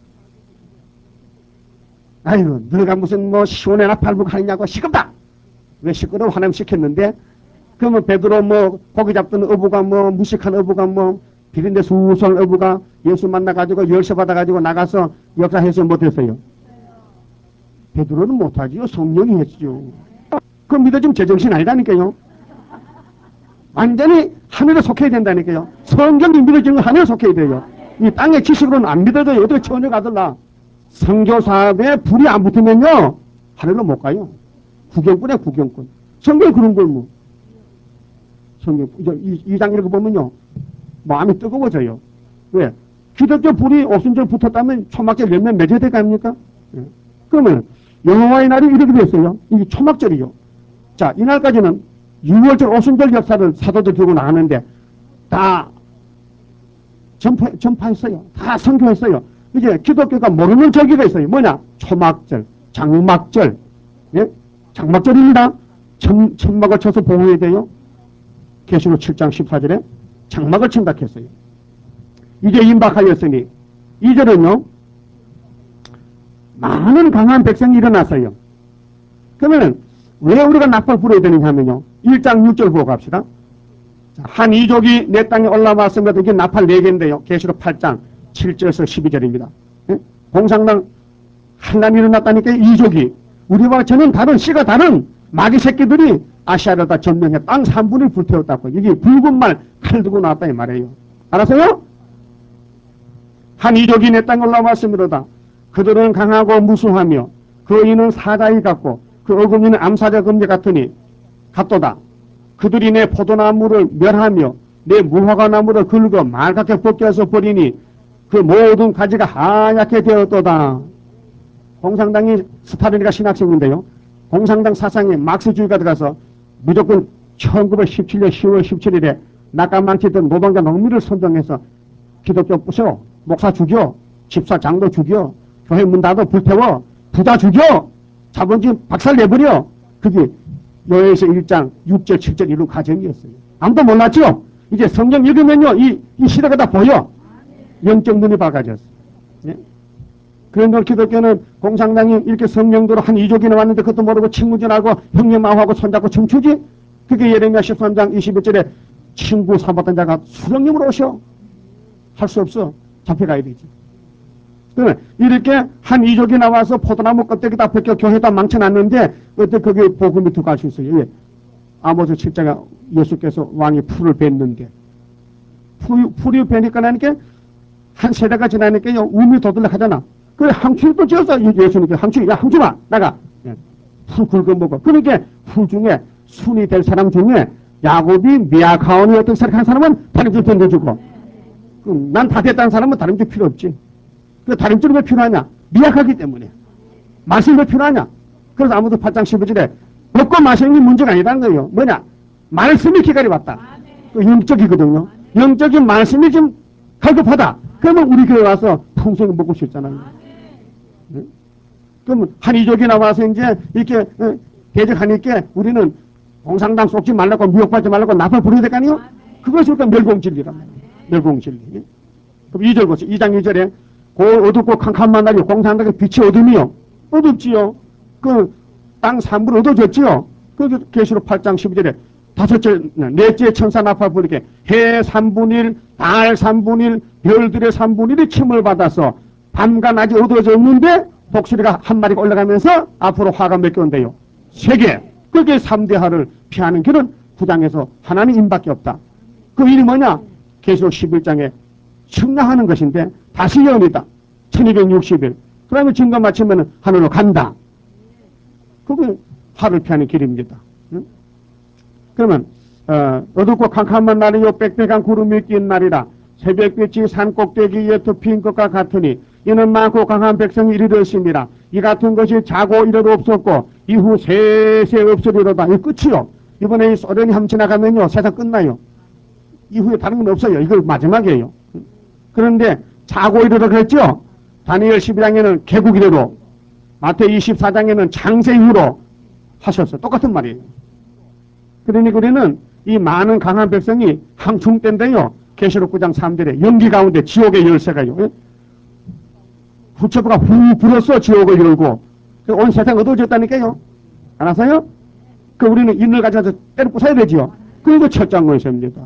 아이고, 너가 무슨 뭐 시온에 나팔 불고 하느냐고, 시끄럽다. 왜 시끄러워? 하나님 시켰는데. 그러면 베드로 뭐 고기 잡던 어부가 뭐 무식한 어부가 뭐 비린데 수수한 어부가 예수 만나가지고 열쇠 받아가지고 나가서 역사해서 못했어요. 베드로는 못하지요. 성령이 했지요. 그 믿어지면 제정신 아니다니까요. 완전히 하늘에 속해야 된다니까요. 성경이 믿어지는 건 하늘에 속해야 돼요. 이 땅의 지식으로는 안 믿어져요. 어떻게 처녀가 아들라. 성교 사업에 불이 안 붙으면요 하늘로 못 가요. 구경꾼이야 구경꾼. 성경이 그런 걸 뭐. 성경 이 장 읽어보면요 마음이 뜨거워져요. 왜? 기독교 불이 오순절 붙었다면 초막절 몇몇 맺어야 될 거 아닙니까? 예. 그러면 여호와의 날이 이렇게 됐어요. 이게 초막절이죠. 자, 이날까지는 유월절 오순절 역사를 사도들 들고 나가는데 다 전파, 전파했어요. 다 선교했어요. 이제 기독교가 모르는 절기가 있어요. 뭐냐? 초막절, 장막절. 예? 장막절입니다. 천, 천막을 쳐서 보호해야 돼요. 계시록 칠 장 십사 절에 장막을 청각했어요. 이제 임박하였으니 이절은요 많은 강한 백성이 일어났어요. 그러면 왜 우리가 나팔 불어야 되느냐 하면요 일 장 육 절 보고 갑시다. 한 이족이 내 땅에 올라왔습니다. 이게 나팔 네 개인데요. 계시록 팔 장 칠 절에서 십이 절입니다. 예? 공상당 한란이 일어났다니까 이족이 우리와 전혀 다른 씨가 다른 마귀 새끼들이 아시아를 다 점령해 땅 삼 분을 불태웠다고. 이게 붉은 말 칼 들고 나왔다 이 말이에요. 알았어요? 한 이족이 내 땅에 올라왔습니다. 그들은 강하고 무수하며 그 이는 사자의 같고 그 어금니는 암사자 금지 같으니 같도다. 그들이 내 포도나무를 멸하며 내 무화과 나무를 긁어 말갛게 벗겨서 버리니 그 모든 가지가 하얗게 되었도다. 공산당이 스타린이가 신학생인데요. 공산당 사상에 막스주의가 들어가서 무조건 천구백십칠 년 시월 십칠 일에 낙가망치던 노동자 농민을 선정해서 기독교 부셔, 목사 죽여, 집사 장로 죽여, 교회 문 닫아 불태워, 부자 죽여, 자본주의 박살 내버려. 그게 요에서 일 장 육 절 칠 절 이런 과정이었어요. 아무도 몰랐죠? 이제 성경 읽으면요 이, 이 시대가 다 보여. 영적 눈이 밝아졌어. 예? 그런데 기독교는 공산당이 이렇게 성령도로 한 이족이나 왔는데 그것도 모르고 친구전하고 형님하고 손잡고 춤추지? 그게 예레미야 십삼 장 이십일 절에 친구 삼았던 자가 수령님으로 오셔. 할 수 없어. 잡혀가야 되지. 그러면 이렇게 한 이족이 나와서 포도나무 껍데기 다 벗겨 교회 다 망쳐놨는데 어떻게 거기에 복음이 들어갈 수 있어요? 왜? 아모스 칠 장에 예수께서 왕이 풀을 뱉는데 풀, 풀이 베니까 나니까 한 세대가 지나니까 우미 돋으려 하잖아. 그래 항추를 또 지었어. 예수님께 항추, 야 항추마 나가. 풀 굵어 먹어. 그러니까 풀 중에 순이 될 사람 중에 야곱이 미약하오니 어떻게 생각하는 사람은 다림줄 던져주고, 난 다 됐다는 사람은 다림줄 필요 없지. 그 다림줄이 왜 필요하냐? 미약하기 때문에. 말씀이 왜 필요하냐? 그래서 아무도 팔 장 십오 절에 먹고 마시는 게 문제가 아니라는 거예요. 뭐냐? 말씀이 기다려 왔다. 그 영적이거든요. 영적인 말씀이 좀 갈급하다. 그러면 우리 교회 와서 풍성히 먹을 수 있잖아요. 네? 그러면 한의족이 나와서 이제 이렇게 어, 대적하니까 우리는 공상당 쏟지 말라고 미혹받지 말라고 나팔 부르야 될 거 아니에요? 그것이 일단 멸공진리란 말이에요. 멸공진리. 그럼 이 절 보세요. 이 장 이 절에 고 어둡고 캄캄한 날이 공상당의 빛이 어둠이요. 어둡지요. 그 땅 삼 분 어두워졌지요. 그 계시록 팔 장 십이 절에 다섯째, 넷째 천사 나팔 부르게 해 삼 분 일, 달 삼 분 일, 별들의 삼 분 일이 침을 받아서 밤과 낮이 어두워졌는데 독수리가 한 마리가 올라가면서 앞으로 화가 몇 개 온대요. 세 개. 그게 삼 대 화를 피하는 길은 구 장에서 하나님 임밖에 없다. 그 일이 뭐냐? 계시록 십일 장에 측량하는 것인데 다시 예언이다. 천이백육십 일. 그 다음에 증거 마치면 하늘로 간다. 그게 화를 피하는 길입니다. 응? 그러면 어, 어둡고 캄캄한 날이요 빽빽한 구름이 낀 날이라 새벽빛이 산 꼭대기에 덮인 것과 같으니 이는 많고 강한 백성이 이르렀습니다. 이 같은 것이 자고 이래도 없었고 이후 세세 없으리로다. 이 끝이요. 이번에 이 소련이 한번 지나가면요 세상 끝나요. 이후에 다른 건 없어요. 이걸 마지막이에요. 그런데 자고 이르러 그랬죠. 다니엘 십이 장에는 개국 이래로, 마태복음 이십사 장에는 창세 이후로 하셨어요. 똑같은 말이에요. 그러니 우리는 이 많은 강한 백성이 항충 때인데요. 계시록 구 장 삼 절에 연기 가운데 지옥의 열쇠가요. 후처부가 후 불어서 지옥을 열고 온 세상 어두워졌다니까요. 알았어요? 그 우리는 인을 가져서 때려 부숴야 되지요. 그리고 첫장 원서입니다.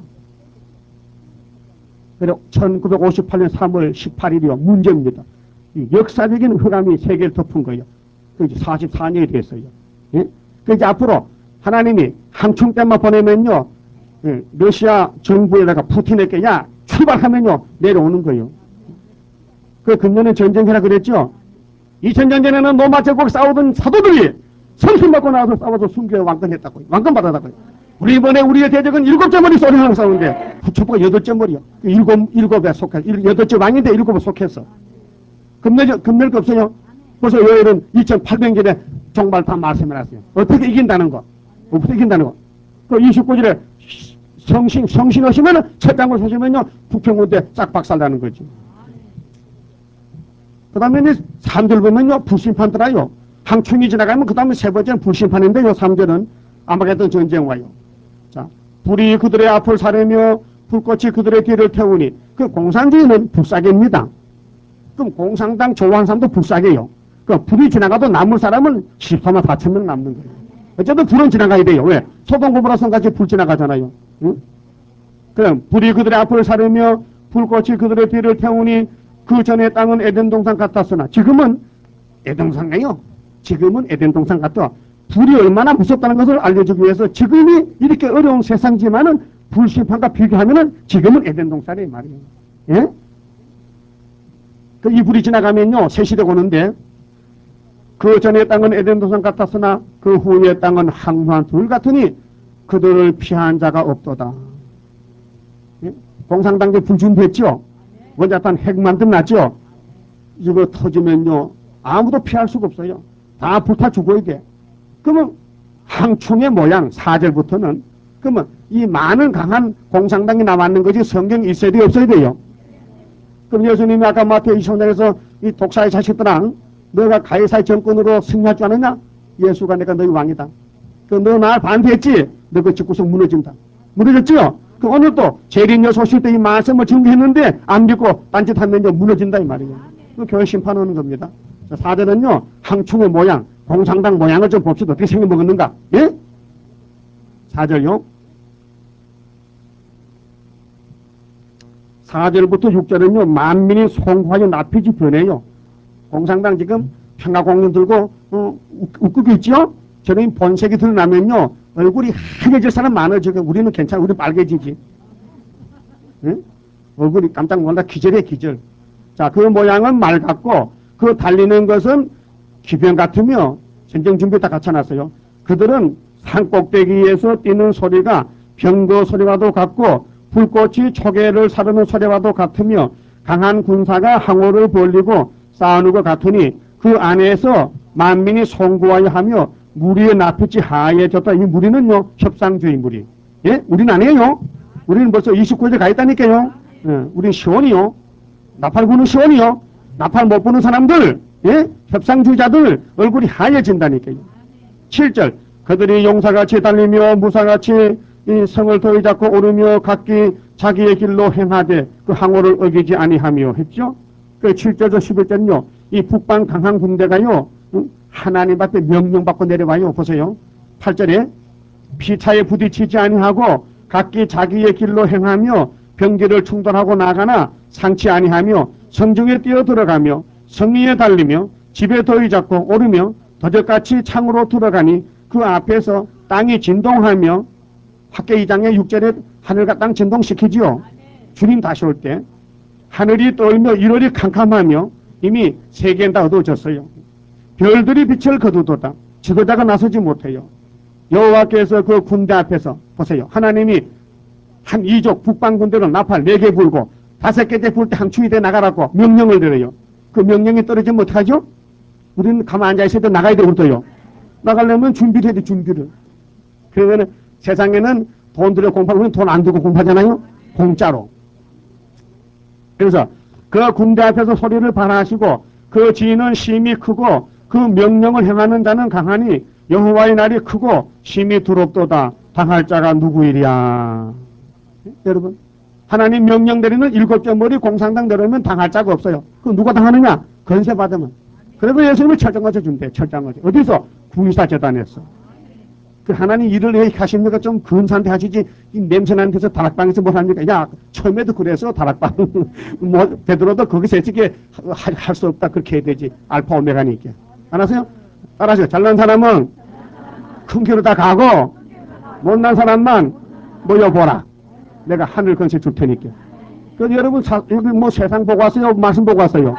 그리고 천구백오십팔 년 삼월 십팔 일이요. 문제입니다. 역사적인 흑암이 세계를 덮은 거예요. 그 사십사 년이 됐어요. 예? 그 이제 앞으로 하나님이 항충 때만 보내면요. 예, 러시아 정부에다가 푸틴에게 야 출발하면요 내려오는 거예요. 그 금년에 전쟁해라 그랬죠. 이천 년 전에는 로마 제국 싸우던 사도들이 성신 받고 나와서 싸워서 순교에 왕권했다고요. 왕권 받았다고요. 우리 이번에 우리의 대적은 일곱째 머리 소리하고 싸우는데 후초부가 여덟째 머리요. 일곱, 일곱에 속해, 여덟째 왕인데 일곱에 속했어. 금낼, 금낼 거 없어요. 벌써 요일은 이천팔백 년에 정말 다 말씀해놨어요. 어떻게 이긴다는 거. 어떻게 이긴다는 거. 그 이십구 절에 성신, 성신 오시면은 첫 장을 서시면요. 북평군대 싹 박살나는 거지. 그 다음에 이제 삼 절 보면요. 불심판 들어요. 항충이 지나가면 그 다음에 세 번째는 불심판인데요. 삼 절은 아마겟돈 전쟁 와요. 자, 불이 그들의 앞을 사르며 불꽃이 그들의 뒤를 태우니 그 공산주의는 불사계입니다. 그럼 공산당 좋아하는 사람도 불사계예요. 그 불이 지나가도 남을 사람은 십사만 사천 명 남는 거예요. 어쨌든 불은 지나가야 돼요. 왜? 소돔 고모라 성같이 불 지나가잖아요. 응? 그럼 불이 그들의 앞을 사르며 불꽃이 그들의 뒤를 태우니 그 전에 땅은 에덴 동산 같았으나 지금은 에덴 동산이에요. 지금은 에덴 동산 같아. 불이 얼마나 무섭다는 것을 알려주기 위해서 지금이 이렇게 어려운 세상이지만은 불심판과 비교하면은 지금은 에덴 동산이 말이에요. 예? 그 이 불이 지나가면요 새 시대가 오는데 그 전에 땅은 에덴 동산 같았으나 그 후의 땅은 항무한 둘 같으니 그들을 피한 자가 없도다. 예? 공산당제 불 준비했죠. 원자탄 핵 만들어놨죠. 이거 터지면요 아무도 피할 수가 없어요. 다 불타 죽어야 돼. 그러면 항충의 모양 사 절부터는 그러면 이 많은 강한 공산당이 남았는 거지 성경이 있어야 돼 없어야 돼요. 그럼 예수님이 아까 마태복음 이십오 장에서 이 독사의 자식들아 너가 가이사의 정권으로 승리할 줄 아느냐? 예수가 내가 너희 왕이다. 그 너 날 반대했지? 너 그 집구석 무너진다. 무너졌죠? 그 오늘도 재림여 소실 때 이 말씀을 증거했는데 안 믿고 딴짓하면 무너진다 이 말이에요. 그 교회 심판 오는 겁니다. 사 절은요 항충의 모양 공산당 모양을 좀 봅시다. 어떻게 생겨먹었는가? 예? 사 절요. 사 절부터 육 절은요. 만민이 송구하여 납피지 변해요. 공산당 지금 평화공연 들고 어, 웃고 있죠? 저는 본색이 드러나면요. 얼굴이 하얘질 사람 많아요. 지금 우리는 괜찮아. 우리 빨개지지. 예? 얼굴이 깜짝 놀라 기절해 기절. 자, 그 모양은 말 같고 그 달리는 것은 기병 같으며 전쟁 준비 다 갖춰놨어요. 그들은 산 꼭대기에서 뛰는 소리가 병거 소리와도 같고 불꽃이 초계를 사르는 소리와도 같으며 강한 군사가 항호를 벌리고 싸우는 것 같으니 그 안에서 만민이 송구하여 하며 무리의 낯빛이 하얘졌다. 이 무리는요 협상주의 무리. 예? 우리는 아니에요. 우리는 벌써 이십구 일 가 있다니까요. 예, 우리는 시온이요. 나팔 부는 시온이요. 나팔 못 부는 사람들, 예? 협상주의자들 얼굴이 하얘진다니까요. 칠 절 그들이 용사같이 달리며 무사같이 이 성을 더위 잡고 오르며 각기 자기의 길로 행하되 그 항호를 어기지 아니하며 했죠. 그 칠 절에서 십일 절은요. 이 북방 강한 군대가요. 하나님 앞에 명령받고 내려와요. 보세요. 팔 절에 피차에 부딪히지 아니하고 각기 자기의 길로 행하며 병기를 충돌하고 나가나 상치 아니하며 성중에 뛰어 들어가며 성리에 달리며 집에 더위 잡고 오르며 더적같이 창으로 들어가니 그 앞에서 땅이 진동하며 학계 이 장의 육 절에 하늘과 땅 진동시키지요. 주님 다시 올 때 하늘이 떨며 일월이 캄캄하며 이미 세계는 다 어두워졌어요. 별들이 빛을 거두도다. 지도자가 나서지 못해요. 여호와께서 그 군대 앞에서 보세요. 하나님이 한 이족 북방 군대로 나팔 네 개 불고 다섯 개째 불 때 한 추위대 나가라고 명령을 드려요. 그 명령이 떨어지면 어떡하죠? 우리는 가만 앉아있을 때 나가야 되거든요. 나가려면 준비를 해야 돼, 준비를. 그러면 세상에는 돈 들여 공부하고 우리는 돈 안 들고 공부하잖아요. 공짜로. 그래서 그 군대 앞에서 소리를 발하시고 그 지인은 심히 크고 그 명령을 행하는 자는 강하니 여호와의 날이 크고 심히 두렵도다. 당할 자가 누구이랴. 여러분 하나님 명령 내리는 일곱 점 머리 공산당 내려오면 당할 자가 없어요. 그 누가 당하느냐? 건세 받으면. 그래서 예수님이 철장거쳐 준대. 철장거쳐. 어디서? 구이사 재단에서. 그 하나님 일을 왜 하십니까? 좀 근사한데 하시지. 이 냄새나는 데서 다락방에서 뭘 합니까? 야 처음에도 그래서 다락방 뭐 되더라도 거기서 어떻게 할 수 없다. 그렇게 해야 되지. 알파 오메가니까. 알았어요? 알았어요. 잘난 사람은 큰 길로 다 가고 못난 사람만 모여보라. 내가 하늘 건세 줄 테니까. 그래서 여러분 사, 여기 뭐 세상 보고 왔어요? 말씀 보고 왔어요?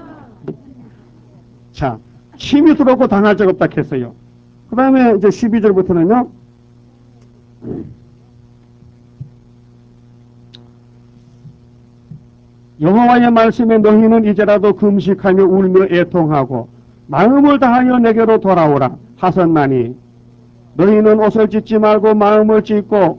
자, 힘이 들어오고 당할 적 없다 했어요. 그 다음에 이제 십이 절부터는요. 여호와의 말씀에 너희는 이제라도 금식하며 울며 애통하고 마음을 다하여 내게로 돌아오라 하셨나니 너희는 옷을 찢지 말고 마음을 찢고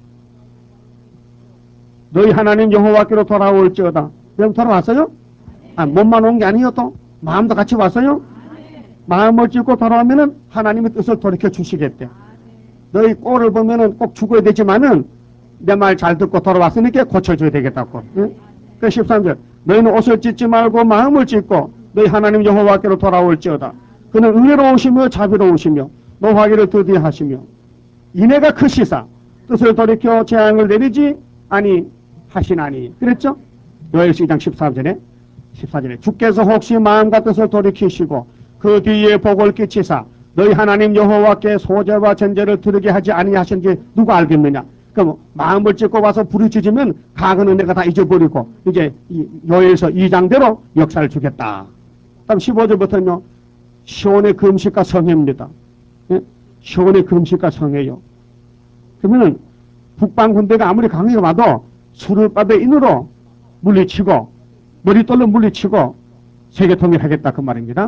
너희 하나님 여호와께로 돌아올지어다. 여러분 돌아왔어요? 아, 몸만 온 게 아니에요 또? 마음도 같이 왔어요? 마음을 찢고 돌아오면은 하나님의 뜻을 돌이켜 주시겠대. 너희 꼴을 보면은 꼭 죽어야 되지만은 내 말 잘 듣고 돌아왔으니까 고쳐줘야 되겠다고. 응? 그 십삼 절 너희는 옷을 찢지 말고 마음을 찢고 너희 하나님 여호와께로 돌아올지어다. 그는 은혜로우시며 자비로우시며 노하기를 더디하시며 인애가 크시사 뜻을 돌이켜 재앙을 내리지 아니 하시나니. 그랬죠? 요엘서 이 장 십사 절에 십사 절에 주께서 혹시 마음과 뜻을 돌이키시고 그 뒤에 복을 끼치사 너희 하나님 여호와께 소제와 전제를 드리게 하지 아니하신지 누가 알겠느냐. 그럼 마음을 찢고 와서 부르짖으면 과거 은혜가 다 잊어버리고 이제 이 요엘서 이 장대로 역사를 주겠다. 다음 십오 절부터는요. 시온의 금식과 성회입니다. 예? 시온의 금식과 성회요. 그러면은 북방 군대가 아무리 강하게 와도 수르바벨 인으로 물리치고 머리돌로 물리치고 세계 통일하겠다 그 말입니다.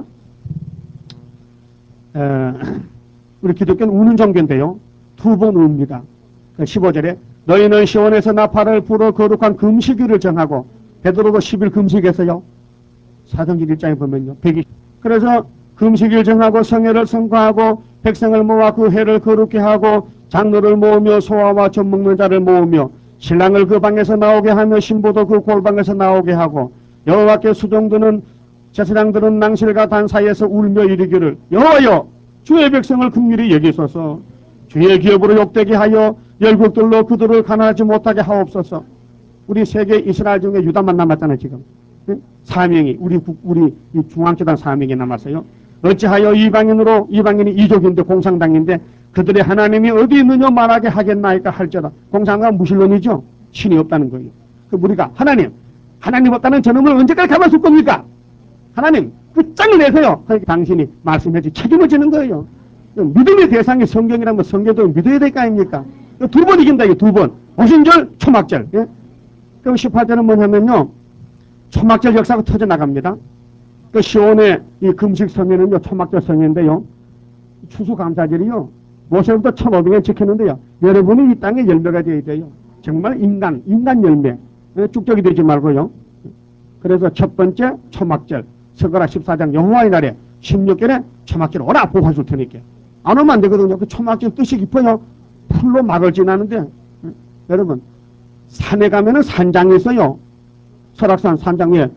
에, 우리 기독교는 우는 종교인데요. 두 번 웁니다. 십오 절에 너희는 시온에서 나팔을 불어 거룩한 금식일을 정하고 베드로도 십 일 금식했어요. 사도행전 일 장에 보면요. 백이십. 그래서 금식일 정하고 성회를 선거하고 백성을 모아 그 회를 거룩게 하고 장로를 모으며 소아와 젖 먹는 자를 모으며 신랑을 그 방에서 나오게 하며 신부도 그 골방에서 나오게 하고 여호와께 수종드는 제사장들은 낭실과 단 사이에서 울며 이르기를 여호와여 주의 백성을 긍휼히 여기소서 주의 기업으로 욕되게 하여 열국들로 그들을 가난하지 못하게 하옵소서. 우리 세계 이스라엘 중에 유다만 남았잖아요 지금. 사명이 우리 우리 중앙재단 사명이 남았어요. 어찌하여 이방인으로 이방인이 이족인데 공산당인데 그들의 하나님이 어디 있느냐 말하게 하겠나이까 할지어다. 공산당은 무신론이죠. 신이 없다는 거예요. 그 우리가 하나님 하나님 없다는 저놈을 언제까지 가만히 둘 겁니까? 하나님 끝장을 내세요. 그러니까 당신이 말씀해주 책임을 지는 거예요. 믿음의 대상이 성경이라면 성경도 믿어야 될 거 아닙니까? 두 번 이긴다, 이게 두 번. 오순절, 초막절. 예? 그럼 십팔 절은 뭐냐면요. 초막절 역사가 터져나갑니다. 그 시온의 이 금식 성회는요, 초막절 성회인데요. 추수감사절이요. 모세부터 천오백 년 지켰는데요. 여러분이 이 땅에 열매가 되어야 돼요. 정말 인간, 인간 열매. 예? 쭉적이 되지 말고요. 그래서 첫 번째 초막절. 스가랴 십사 장 여호와의 날에 십육 절에 초막절 오라 보호해 줄 테니까. 안 오면 안 되거든요. 그 초막절 뜻이 깊어요. 풀로 막을 지나는데 예? 여러분 산에 가면은 산장이 있어요. 설악산 산장 위에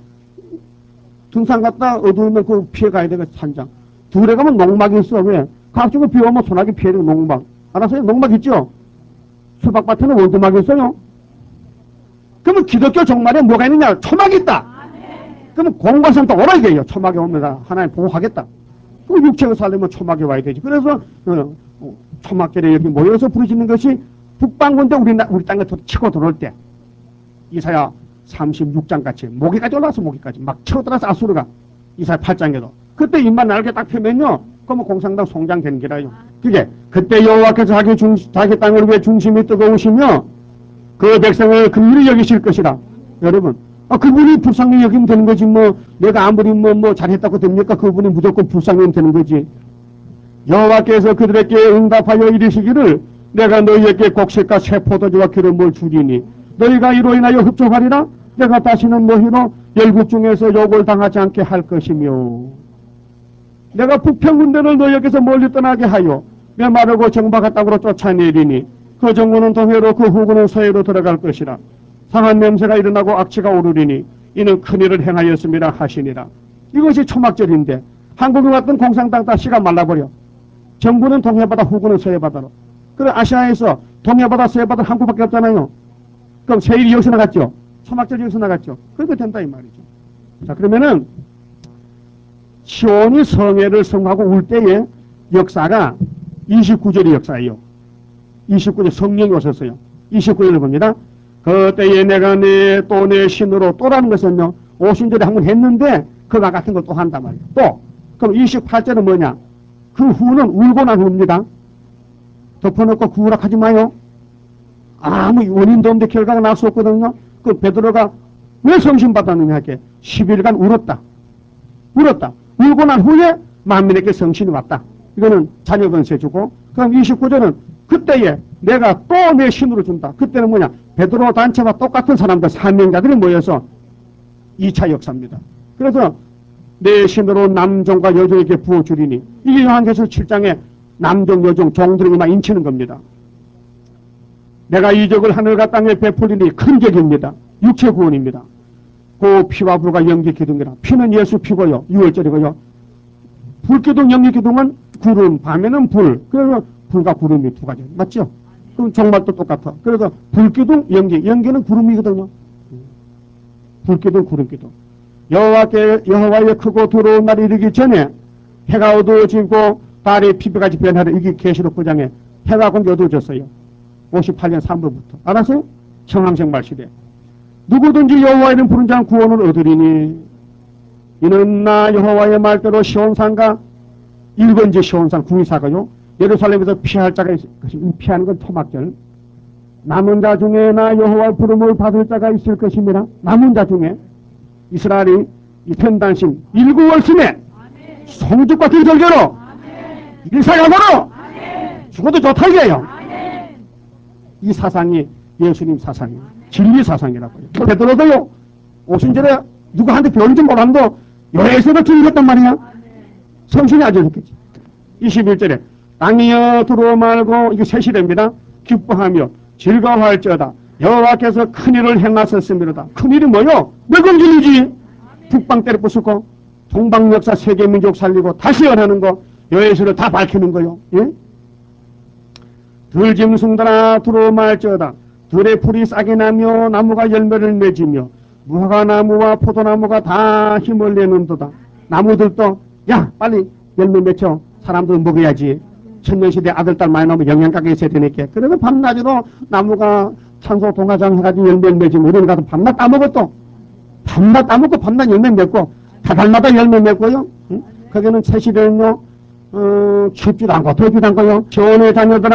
등산 갔다 어두우면 그 피해 가야 되겠 산장. 둘에 가면 농막이 있어. 왜? 각종의 비 오면 소나기 피해 되는 농막. 알아서요? 농막 있죠? 수박밭에는 원두막이 있어요. 그러면 기독교 종말에 뭐가 있느냐? 초막이 있다. 그러면 공과선도 오라 이게요. 초막에 오면 하나님 보호하겠다. 그 육체가 살려면 초막에 와야 되지. 그래서 어, 어, 초막절에 여기 모여서 부르짖는 것이 북방군대 우리, 우리 땅에 치고 들어올 때 이사야 삼십육 장 같이 모기까지 올라와서 모기까지 막 쳐들어서 아수르가 이사야 팔 장에도 그때 입만 날개 딱 펴면요. 그러면 공산당 송장 되는 게라요. 그게 그때 여호와께서 자기, 중, 자기 땅을 위해 중심이 뜨거우시며 그 백성을 긍휼히 여기실 것이라. 여러분 아, 그분이 불쌍히 여기면 되는 거지 뭐 내가 아무리 뭐, 뭐 잘했다고 됩니까? 그분이 무조건 불쌍히 되는 거지. 여호와께서 그들에게 응답하여 이르시기를 내가 너희에게 곡식과 새 포도주와 기름을 주리니 너희가 이로 인하여 흡족하리라. 내가 다시는 너희로 열국 중에서 욕을 당하지 않게 할 것이며 내가 북평군대를 너희에게서 멀리 떠나게 하여 메마르고 정박한 땅으로 쫓아내리니 그 정부는 동해로 그 후군은 서해로 들어갈 것이라. 상한 냄새가 일어나고 악취가 오르리니 이는 큰일을 행하였음이라 하시니라. 이것이 초막절인데 한국에 왔던 공산당 다 씨가 말라버려. 정부는 동해바다 후군은 서해바다로. 그래 아시아에서 동해바다 서해바다 한국밖에 없잖아요. 그럼 세일이 여기서 나갔죠. 초막절이 여기서 나갔죠. 그렇게 된다 이 말이죠. 자 그러면은 시온이 성회를 성하고 울 때의 역사가 이십구 절의 역사예요. 이십구 절 성령이 오셨어요. 이십구 절을 봅니다. 그때에 내가 내 또 내 신으로 또라는 것은요. 오순절에 한 번 했는데 그가 같은 걸 또 한단 말이에요. 또 그럼 이십팔 절은 뭐냐. 그 후는 울고 난 후입니다. 덮어놓고 구우락하지 마요. 아무 원인도 없는데 결과가 날 수 없거든요. 그 베드로가 왜 성신받았느냐 하게 십 일간 울었다. 울었다. 울고 난 후에 만민에게 성신이 왔다. 이거는 자녀 건세 주고 그럼 이십구 절은 그때에 내가 또 내 신으로 준다. 그때는 뭐냐. 베드로 단체와 똑같은 사람들 사명자들이 모여서 이 차 역사입니다. 그래서 내 신으로 남종과 여종에게 부어주리니 이게 요한계시록 칠 장에 남종 여종 종들에게 막 인치는 겁니다. 내가 이적을 하늘과 땅에 베풀리니 큰 격입니다. 육체 구원입니다. 그 피와 불과 연기 기둥이라. 피는 예수 피고요. 유월절이고요. 불기둥 연기 기둥은 구름, 밤에는 불. 그래서 불과 구름이 두 가지. 맞죠? 그럼 정말도 똑같아. 그래서 불기둥, 연기. 연기는 구름이거든요. 불기둥, 구름기둥. 여호와께 여호와의 크고 두려운 날이 이르기 전에 해가 어두워지고 달이 피부같이 변하려. 이게 계시록 구 장에 해가 공기 어두워졌어요. 오십팔 년 삼 월부터. 알았어요? 청항생말 시대. 누구든지 여호와의 이름 부른 자는 구원을 얻으리니 이는 나 여호와의 말대로 시온산과 일번째 시온산 구이사가요. 예루살렘에서 피할 자가 있을 것이며 피하는 건 토막절. 남은 자 중에 나 여호와의 부름을 받을 자가 있을 것입니다. 남은 자 중에 이스라엘이 이 편단심 일구 월심에 송죽과 등절개로 일사각오로 죽어도 좋다 이게요. 이 사상이 예수님 사상이에요. 진리 사상이라고요. 베드로도요. 오순절에 누구한테 배운지 몰랐는데 요에서도 기억했단 말이야. 성신이 아주 좋겠지. 이십일 절에 땅이여 두려워 말고 이게 새 시대입니다. 기뻐하며 즐거워할지어다. 여호와께서 큰일을 행하셨습니다. 큰일이 뭐요? 멸공진이지. 북방 때려 부수고 동방 역사 세계 민족 살리고 다시 연하는 거 여에서를 다 밝히는 거요. 예? 들짐승들아 두려워 말지어다. 들의 풀이 싹이 나며 나무가 열매를 맺으며 무화과나무와 포도나무가 다 힘을 내는도다. 나무들도 야 빨리 열매 맺혀. 사람들 먹어야지. 천년시대 아들 딸 많이 나오면 영양가게 있어야 되니까. 그래서 밤낮으로 나무가 찬소 동화장 해가지고 열매를 맺으면 우리는 가서 밤낮 따먹었또. 밤낮 따먹고 밤낮 열매 맺고 다달마다 열매 맺고요. 응? 거기는 새 시대는요. 어, 춥지도 않고 덥지도 않고요. 시온의 자녀들아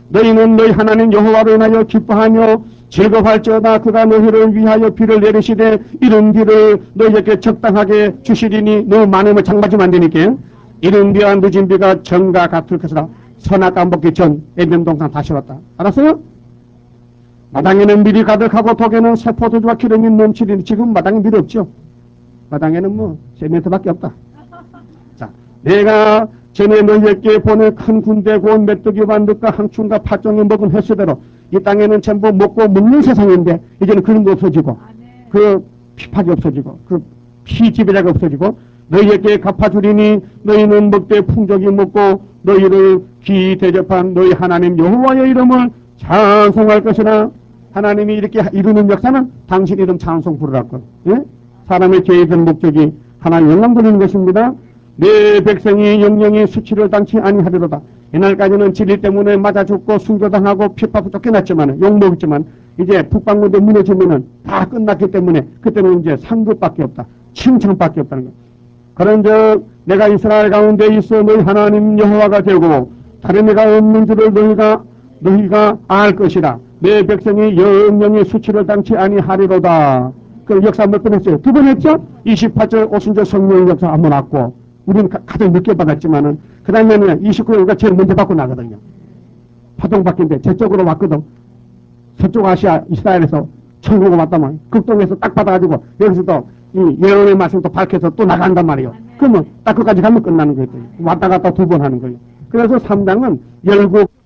너희는 너희 하나님 여호와로 인하여 기뻐하며 즐거워할지어다. 그가 너희를 위하여 비를 내리시되 이른 비를 너희에게 적당하게 주시리니 너무 많으면 장마지면 안 되니까 이른 비와 늦은 비가 전과 같을 것이다. 선악과 먹기 전 에덴 동산 다시 왔다. 알았어요? 마당에는 밀이 가득하고 덕에는 새 포도주와 기름이 넘치리니 지금 마당에 밀 없죠? 마당에는 뭐 세멘트밖에 없다. 자, 내가 전에 너희에게 보낸 큰 군대고 메뚜기와 늑과 항충과 파종에 먹은 횟수대로 이 땅에는 전부 먹고 먹는 세상인데 이제는 그런 거 없어지고 그 피팍이 없어지고 그 피지배자가 없어지고 너희에게 갚아주리니 너희는 먹되 풍족이 먹고 너희를 귀히 대접한 너희 하나님 여호와의 이름을 찬송할 것이나 하나님이 이렇게 이루는 역사는 당신 이름 찬송 부르라고. 예? 사람의 계획된 목적이 하나님 영광 돌리는 것입니다. 내 백성이 영영이 수치를 당치 아니하리로다. 이날까지는 진리 때문에 맞아 죽고 순교당하고 핍박을 쫓겨났지만 욕먹었지만 이제 북방군대 무너지면은 다 끝났기 때문에 그때는 이제 상급밖에 없다. 칭찬밖에 없다는 것. 그런즉 내가 이스라엘 가운데 있어 너희 하나님 여호와가 되고 다른 애가 없는 줄을 너희가 너희가 알 것이라. 내 백성이 영영이 수치를 당치 아니하리로다. 그 역사 몇 번 했어요? 두 번 했죠? 이십팔 절 오순절 성령 역사 한번 왔고 우리는 가, 가장 늦게 받았지만은 그 다음에는 이십구 절가 제일 먼저 받고 나거든요. 파동바뀐데 저쪽으로 왔거든. 서쪽 아시아 이스라엘에서 천국으로 왔다만 극동에서 딱 받아가지고 여기서도 이 예언의 말씀 또 밝혀서 또 나간단 말이에요. 그러면 딱 끝까지 가면 끝나는 거예요. 왔다 갔다 두 번 하는 거예요. 그래서 삼 장은 열국